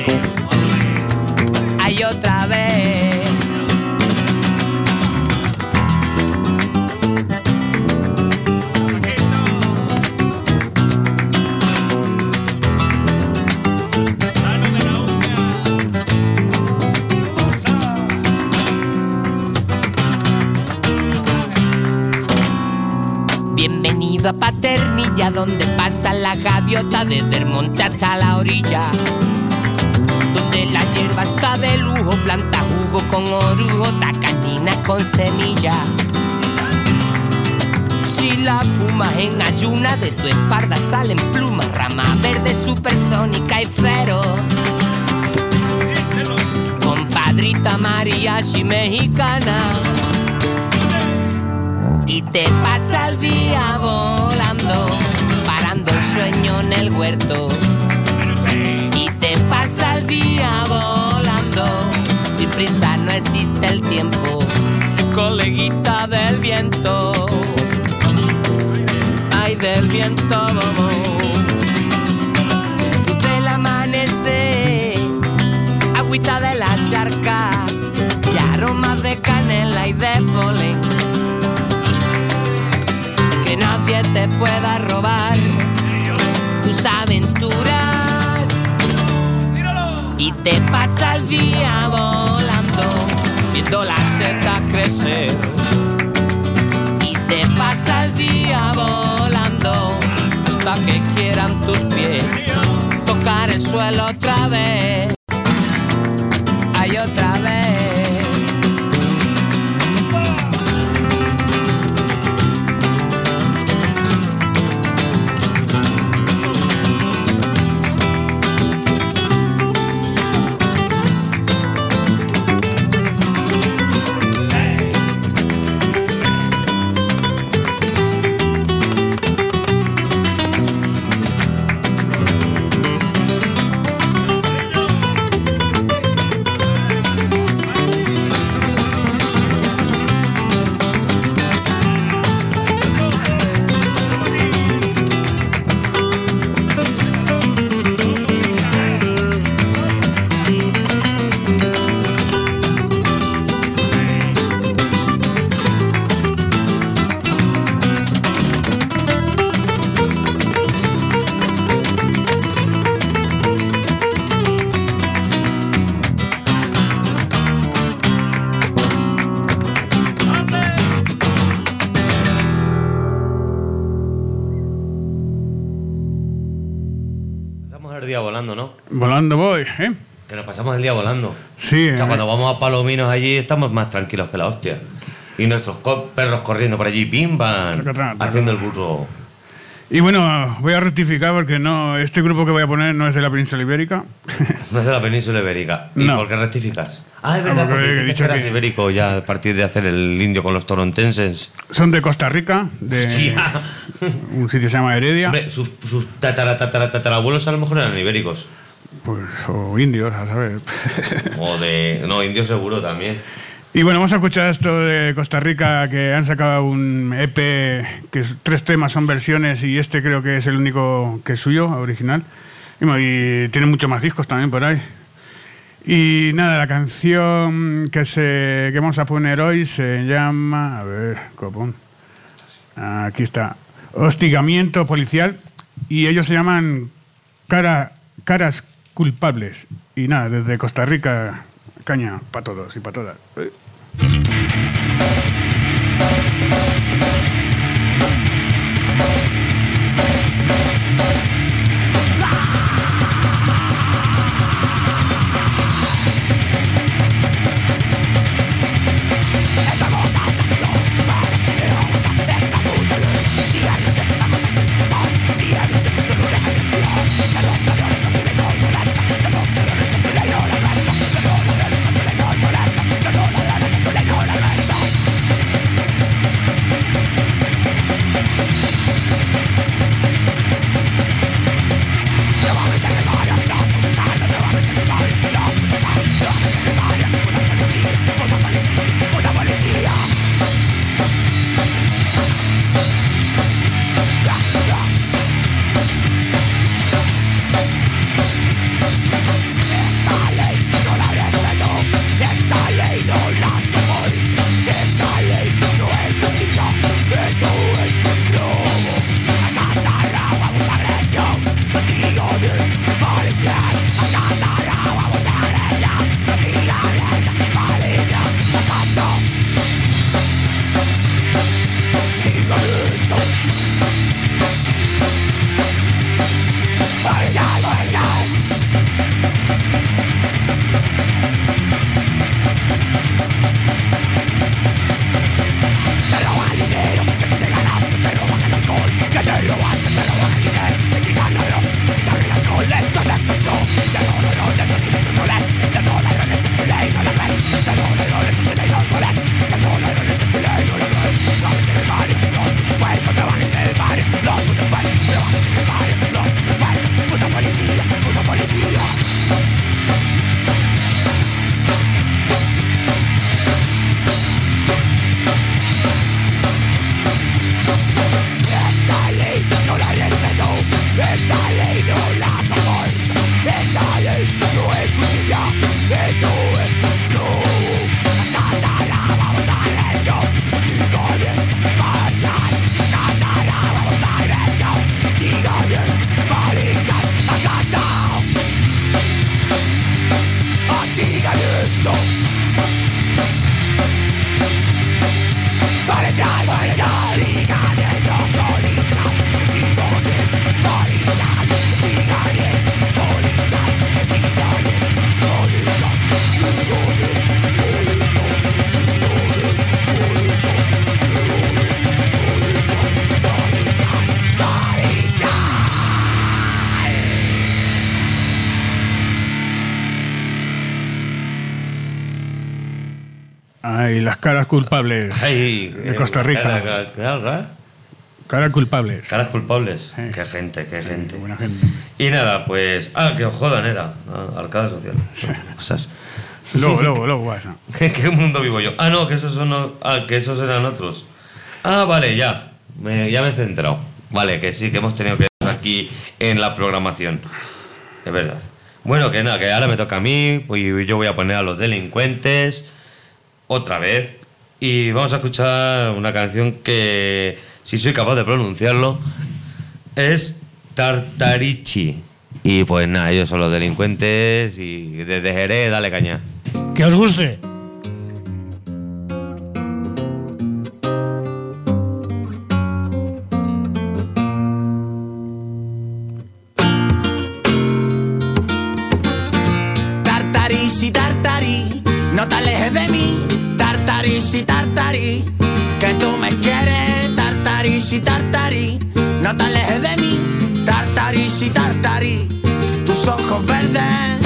Ay, otra vez. Bienvenido a Paternilla, donde pasan las gaviotas desde el monte hasta la orilla, donde la hierba está de lujo, planta jugo con orujo, tacanina con semilla. Si la fumas en ayuna, de tu espalda salen plumas, rama verde supersónica y feroz. Compadrita mariachi mexicana. Y te pasa el día volando, parando el sueño en el huerto. Y te pasa el día volando, sin prisa no existe el tiempo, su coleguita del viento. Ay, del viento, vamos. Luz del amanecer, agüita de la charca, y aromas de canela y de polen, que nadie te pueda robar tus aventuras. Y te pasa el día volando, viendo la seta crecer. Y te pasa el día volando, hasta que quieran tus pies tocar el suelo otra vez. Ay, otra vez. día volando, ¿no? Volando voy, ¿eh? Que nos pasamos el día volando. Sí, O sea, eh, cuando vamos a Palominos allí estamos más tranquilos que la hostia. Y nuestros co- perros corriendo por allí, pim, pam, Traca, traca, traca. haciendo el burro. Y bueno, voy a rectificar porque no, este grupo que voy a poner no es de la península ibérica. No es de la península ibérica. ¿Y No. por qué rectificas? Ah, es verdad, porque porque he he dicho dicho que- ibérico ya a partir de hacer el indio con los torontenses. Son de Costa Rica, de Hostia. un sitio que se llama Heredia, Hombre, sus, sus tatara, tatara, tatarabuelos a lo mejor eran ibéricos. pues, o indios, a saber. O de... No, indios seguro también. Y bueno, vamos a escuchar esto de Costa Rica, que han sacado un E P, que es- tres temas son versiones y este creo que es el único que es suyo, original. Y, bueno, y tiene muchos más discos también por ahí. Y nada, la canción que, se, que vamos a poner hoy se llama... A ver, copón. Aquí está. Hostigamiento policial. Y ellos se llaman cara, Caras Culpables. Y nada, desde Costa Rica, caña para todos y para todas. Eh. Ay, las caras culpables Ay, de Costa Rica. Cara, cara, cara, cara. Caras culpables. Caras culpables. Sí. Qué gente, qué gente. Buena gente. Y nada, pues... Ah, que os jodan era. Ah, Arcada social. Cosas. Luego, luego, luego, guasa. ¿Qué mundo vivo yo? Ah, no, que esos son... o- Ah, que esos eran otros. Ah, vale, ya. Me- ya me he centrado. Vale, que sí, que hemos tenido que estar aquí en la programación. Es verdad. Bueno, que nada, que ahora me toca a mí. Y yo voy a poner a los delincuentes otra vez. Y vamos a escuchar una canción que, si soy capaz de pronunciarlo, es Tartarichi. Y pues nada, ellos son los delincuentes y desde Jerez, dale caña. Que os guste. tartari, que tú me quieres, tartari, si tartari, no te alejes de mí, tartari, si tartari, tus ojos verdes.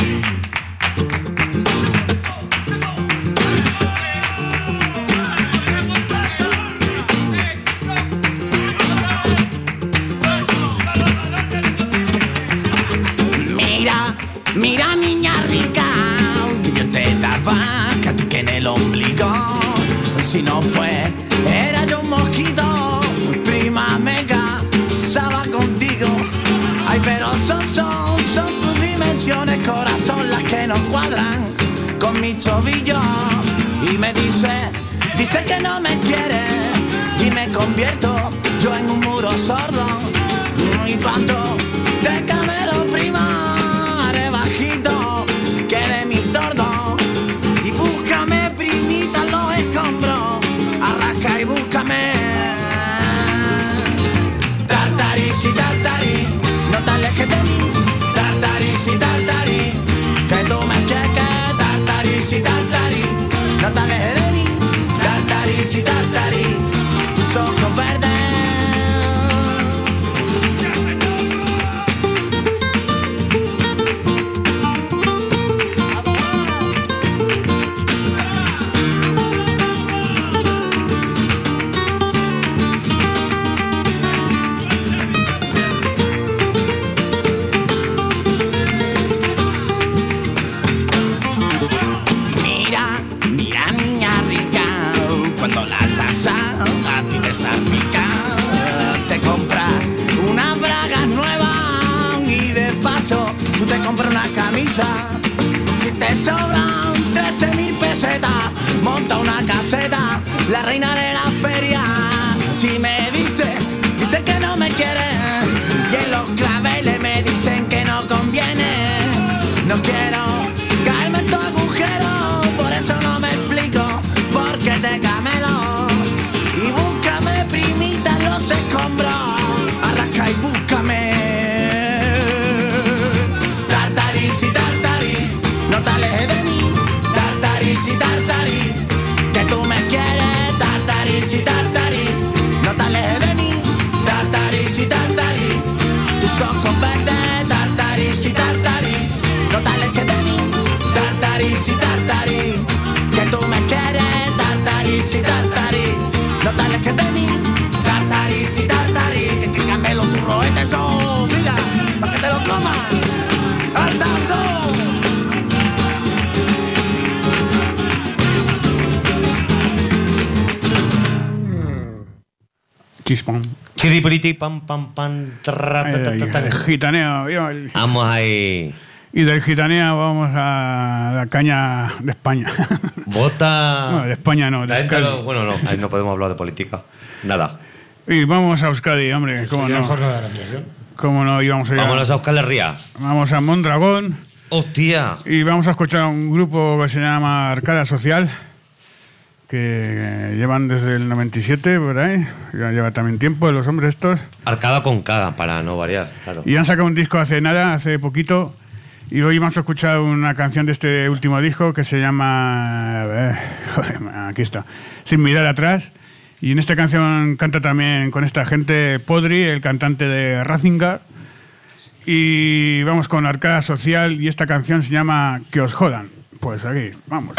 Mira, mira niña rica, que yo te daba que en el ombligo. Si no fue, era yo un mosquito, prima me casaba contigo. Ay, pero son, son, son tus dimensiones, corazón, las que no cuadran con mis tobillos. Y me dice, dice que no me quiere, y me convierto yo en un muro sordo. Y cuando te camelo, prima, haré bajito, que de mi tordo. Y búscame, primita, los escombros, arrasca y búscame. Tartari, si tartari, no te alejes de mí, tartari, si tartari, que tú me quieres, tartari, si tartari, no te alejes de mí, tartari, si tartari, tus ojos verdes. Si te sobran trece mil pesetas, monta una caseta, la reina de la feria. Si me dice, dice que no me quiere, y en los claveles me dicen que no conviene. No quiero caerme en tu agujero, por eso no me explico por qué te camelo. Y búscame, primita, en los escombros, arrasca y búscame. No te alejes de mí, tartari, si tartari, que tú me quieres, tartari, si tartari, no te alejes de mí, tartari, si tartari, tus ojos verdes, tartari, si tartari, no te alejes de mí, tartari, si tartari, que tú me quieres, tartari, si tartari, no te alejes de mí, tartari, si tartari, que que camelo tu roete, eso, mira, para que te lo comas, andando. Chispón. Chiripriti, pam, pam, pam. Tra, ta, ta, ta, ta. El gitaneo. Yo, el- Vamos ahí. Y del gitaneo vamos a la caña de España. Bota. Bueno, de España no, de Tráetelo- Euskadi. Bueno, no, ahí no podemos hablar de política. Nada. Y vamos a Euskadi, hombre. ¿Cómo Sería no? jornada de reflexión. ¿Cómo no? Y vamos a ir a- Vámonos a Euskal Herria. Vamos a Mondragón Hostia. y vamos a escuchar a un grupo que se llama Arcada Social, que llevan desde el noventa y siete, por ahí. Ya lleva también tiempo los hombres estos. Arcada con K, para no variar, claro. Y han sacado un disco hace nada, hace poquito. Y hoy vamos a escuchar una canción de este último disco que se llama... eh, joder, aquí está. Sin mirar atrás. Y en esta canción canta también con esta gente Podri, el cantante de Razingar. Y vamos con Arcada Social y esta canción se llama Que os jodan. Pues aquí, vamos.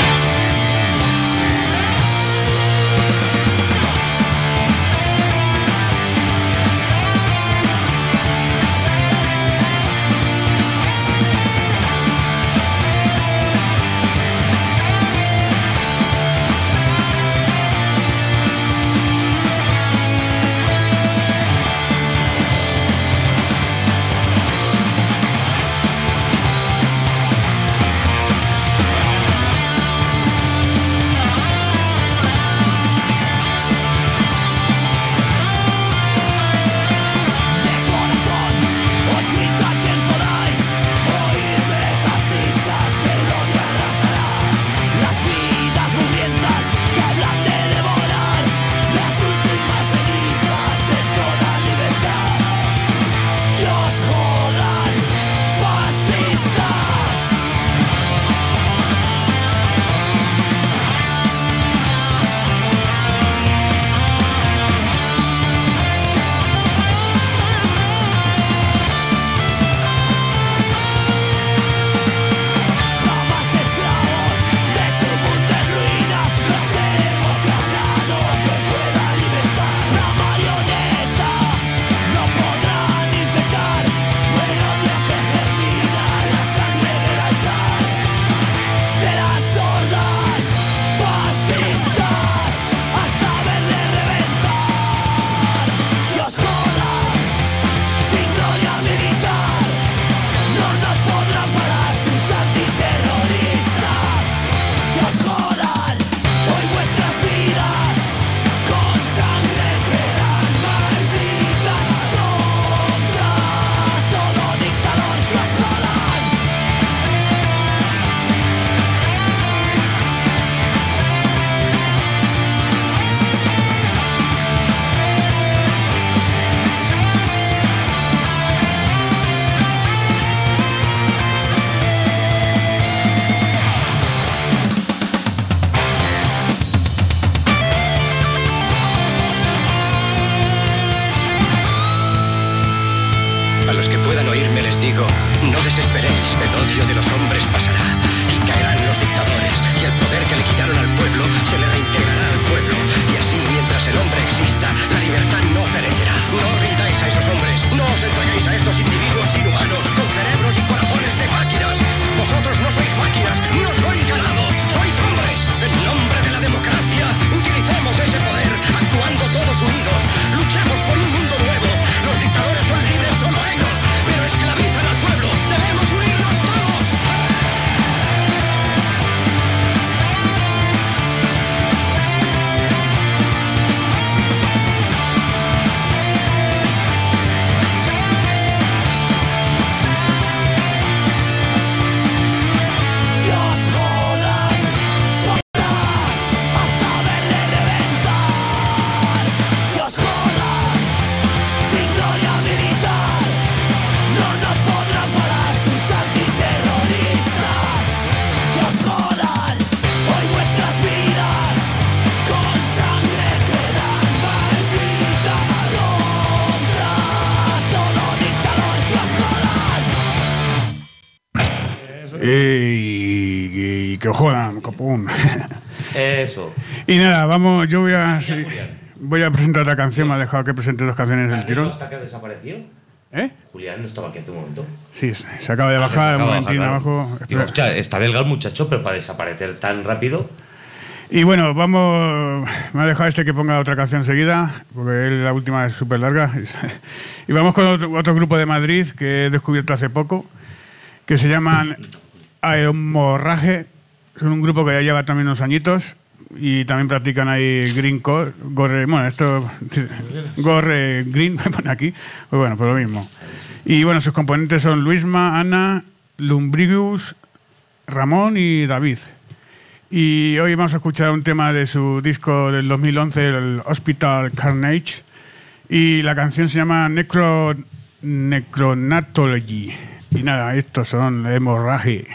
les digo, no desesperéis, el odio de los hombres pasará y caerán los dictadores y el poder que le quitaron al pueblo se le reintegrará al pueblo y así mientras el hombre exista, la libertad no perecerá. No os rindáis a esos hombres, no os entreguéis a estos individuos inhumanos con cerebros y corazones de máquinas. Vosotros no sois máquinas, no sois ganado, sois hombres. En nombre de la democracia, utilicemos ese poder actuando todos unidos. Luchemos por un mundo nuevo. Los dictadores son libres solo ellos, pero esclavizan al pueblo. Debemos unirnos todos. Dios jodan, jodas, hasta verle reventar. Dios jodan, sin gloria militar, no nos podrán parar sus antiterroristas. Dios jodan, hoy vuestras vidas con sangre quedan malditas. Contra todo dictador, Dios jodan. Y, y que os jodan, copón. Eso. Y nada, vamos, yo voy a sí, voy a presentar la canción, me ha dejado que presente dos canciones del tirón. ¿Hasta que desapareció? ¿Eh? Julián no estaba aquí hace un momento. Sí, se acaba de Ah, bajar, se un acaba de momentín bajar, abajo. claro. Espera. Digo, hostia, está belga el muchacho, pero para desaparecer tan rápido. Y bueno, vamos. Me ha dejado este que ponga otra canción enseguida, porque él, la última es súper larga. Y vamos con otro, otro grupo de Madrid que he descubierto hace poco, que se llaman Hemorraje. Son un grupo que ya lleva también unos añitos y también practican ahí greencore. Gore, bueno, esto. Gore green, me pone aquí. Pues bueno, pues lo mismo. Y bueno, sus componentes son Luisma, Ana, Lumbrigus, Ramón y David. Y hoy vamos a escuchar un tema de su disco del dos mil once, el Hospital Carnage. Y la canción se llama Necro, Necronatology. Y nada, estos son Hemorraje.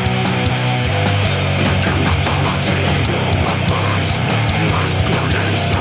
Masculination.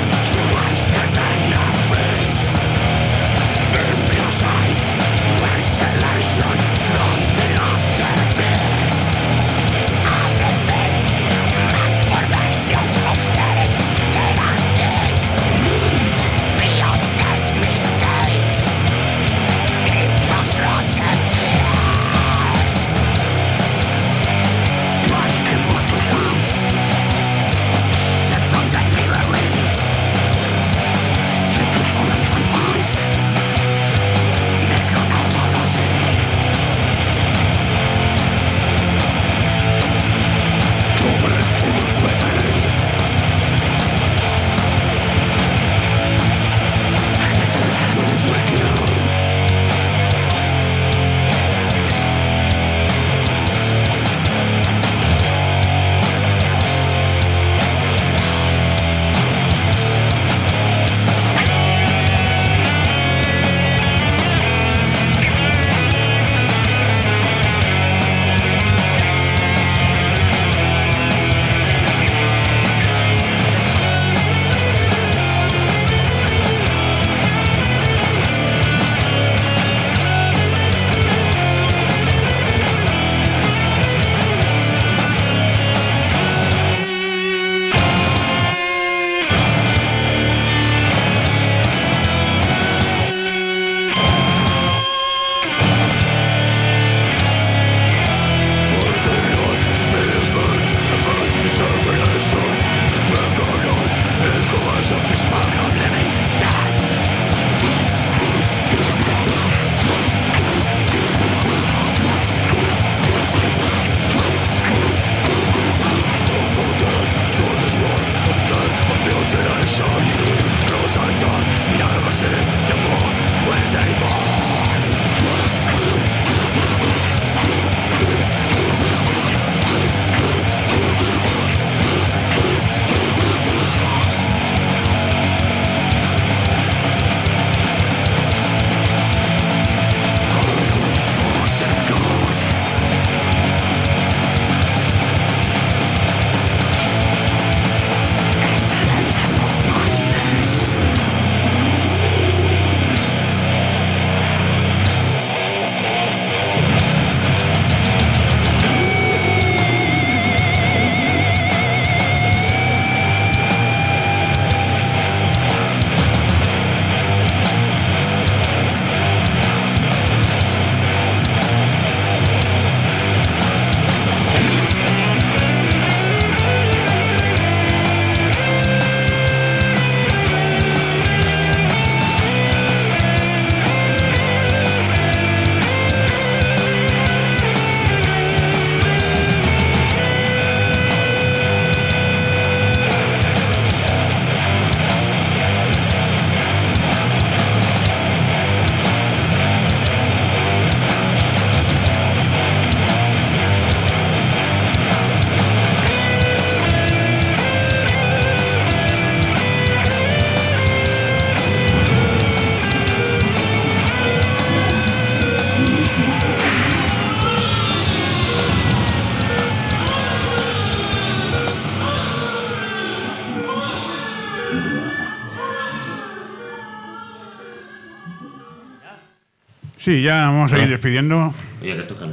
Sí, ya vamos a ir despidiendo. Oye, que tocan.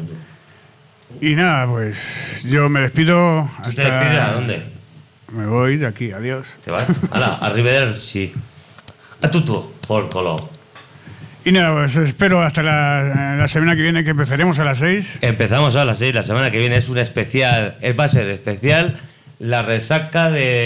Y nada, pues yo me despido. ¿Tú te despides a dónde? Me voy de aquí, adiós. ¿Te vas? Hala, arrivederci. A tutto, por color. Y nada, pues espero hasta la, la semana que viene, que empezaremos a las seis. Empezamos a las seis, la semana que viene es un especial, es, va a ser especial la resaca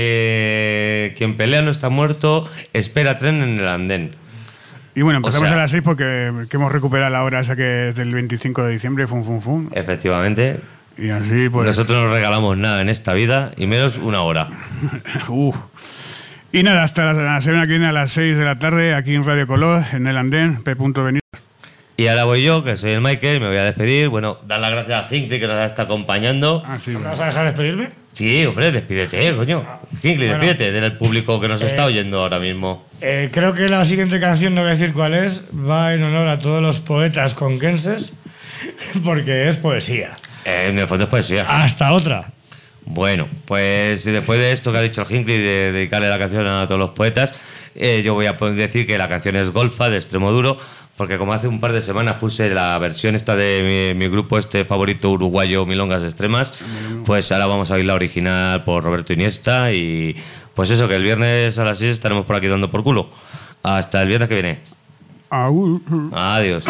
de Quien pelea no está muerto, espera tren en el andén. Y bueno, empezamos O sea, a las seis porque que hemos recuperado la hora esa que es del veinticinco de diciembre, fum, fum, fum. Efectivamente. Y así pues... Nosotros no regalamos nada en esta vida, y menos una hora. Uf. Y nada, hasta la, la semana que viene a las seis de la tarde, aquí en Radio Color, en el andén, P. Benítez. Y ahora voy yo, que soy el Michael, me voy a despedir. Bueno, dar las gracias a Hinckley, que nos está acompañando. Ah, sí, ¿Me bueno. vas a dejar despedirme? Sí, hombre, despídete, coño. Hinckley, Bueno. despídete del público que nos Eh, está oyendo ahora mismo. Eh, creo que la siguiente canción, no voy a decir cuál es, va en honor a todos los poetas conquenses, porque es poesía. Eh, en el fondo es poesía. Hasta otra. Bueno, pues después de esto que ha dicho el Hinckley, de dedicarle la canción a todos los poetas, eh, yo voy a poder decir que la canción es Golfa, de Extremo Duro, porque como hace un par de semanas puse la versión esta de mi, mi grupo este favorito uruguayo, Milongas Extremas, pues ahora vamos a oír la original por Roberto Iniesta y pues eso, que el viernes a las seis estaremos por aquí dando por culo. Hasta el viernes que viene. Au. Adiós.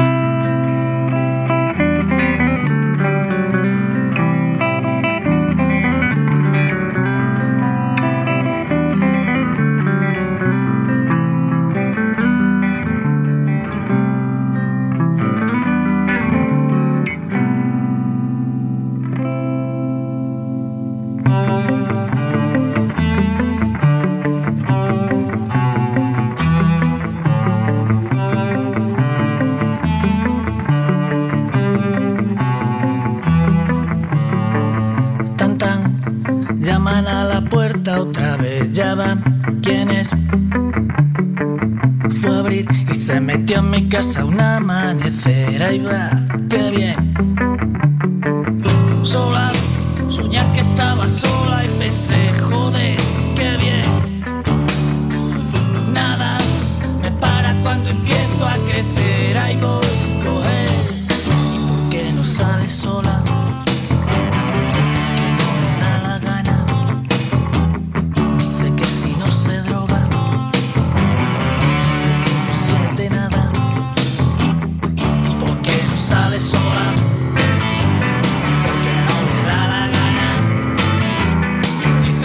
Tan tan, llaman a la puerta otra vez, ya van. ¿Quién es? Fue a abrir y se metió en mi casa un amanecer. Ahí va, qué bien. Sola, soñar que estaba sola y pensé, joder, qué bien. Nada me para cuando empiezo a crecer. Ahí voy, coger. ¿Y por qué no sales sola? Dice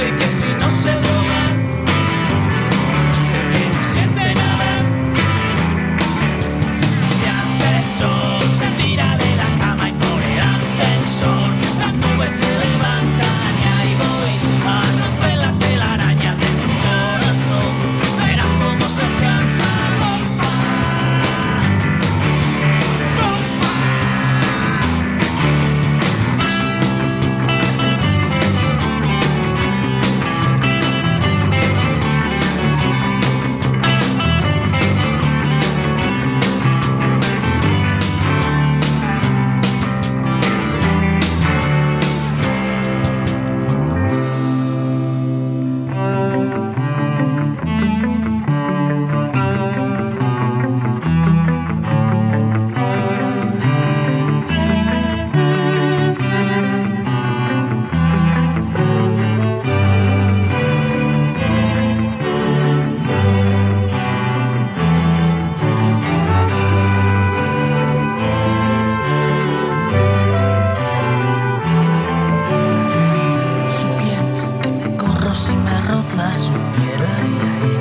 miel. Ay,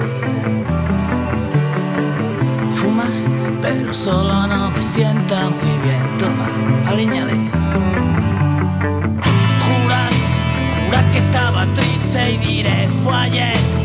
ay, ay. Fumas, pero solo no me sienta muy bien. Toma, alíñale. Jura, jura que estaba triste y diré fue ayer.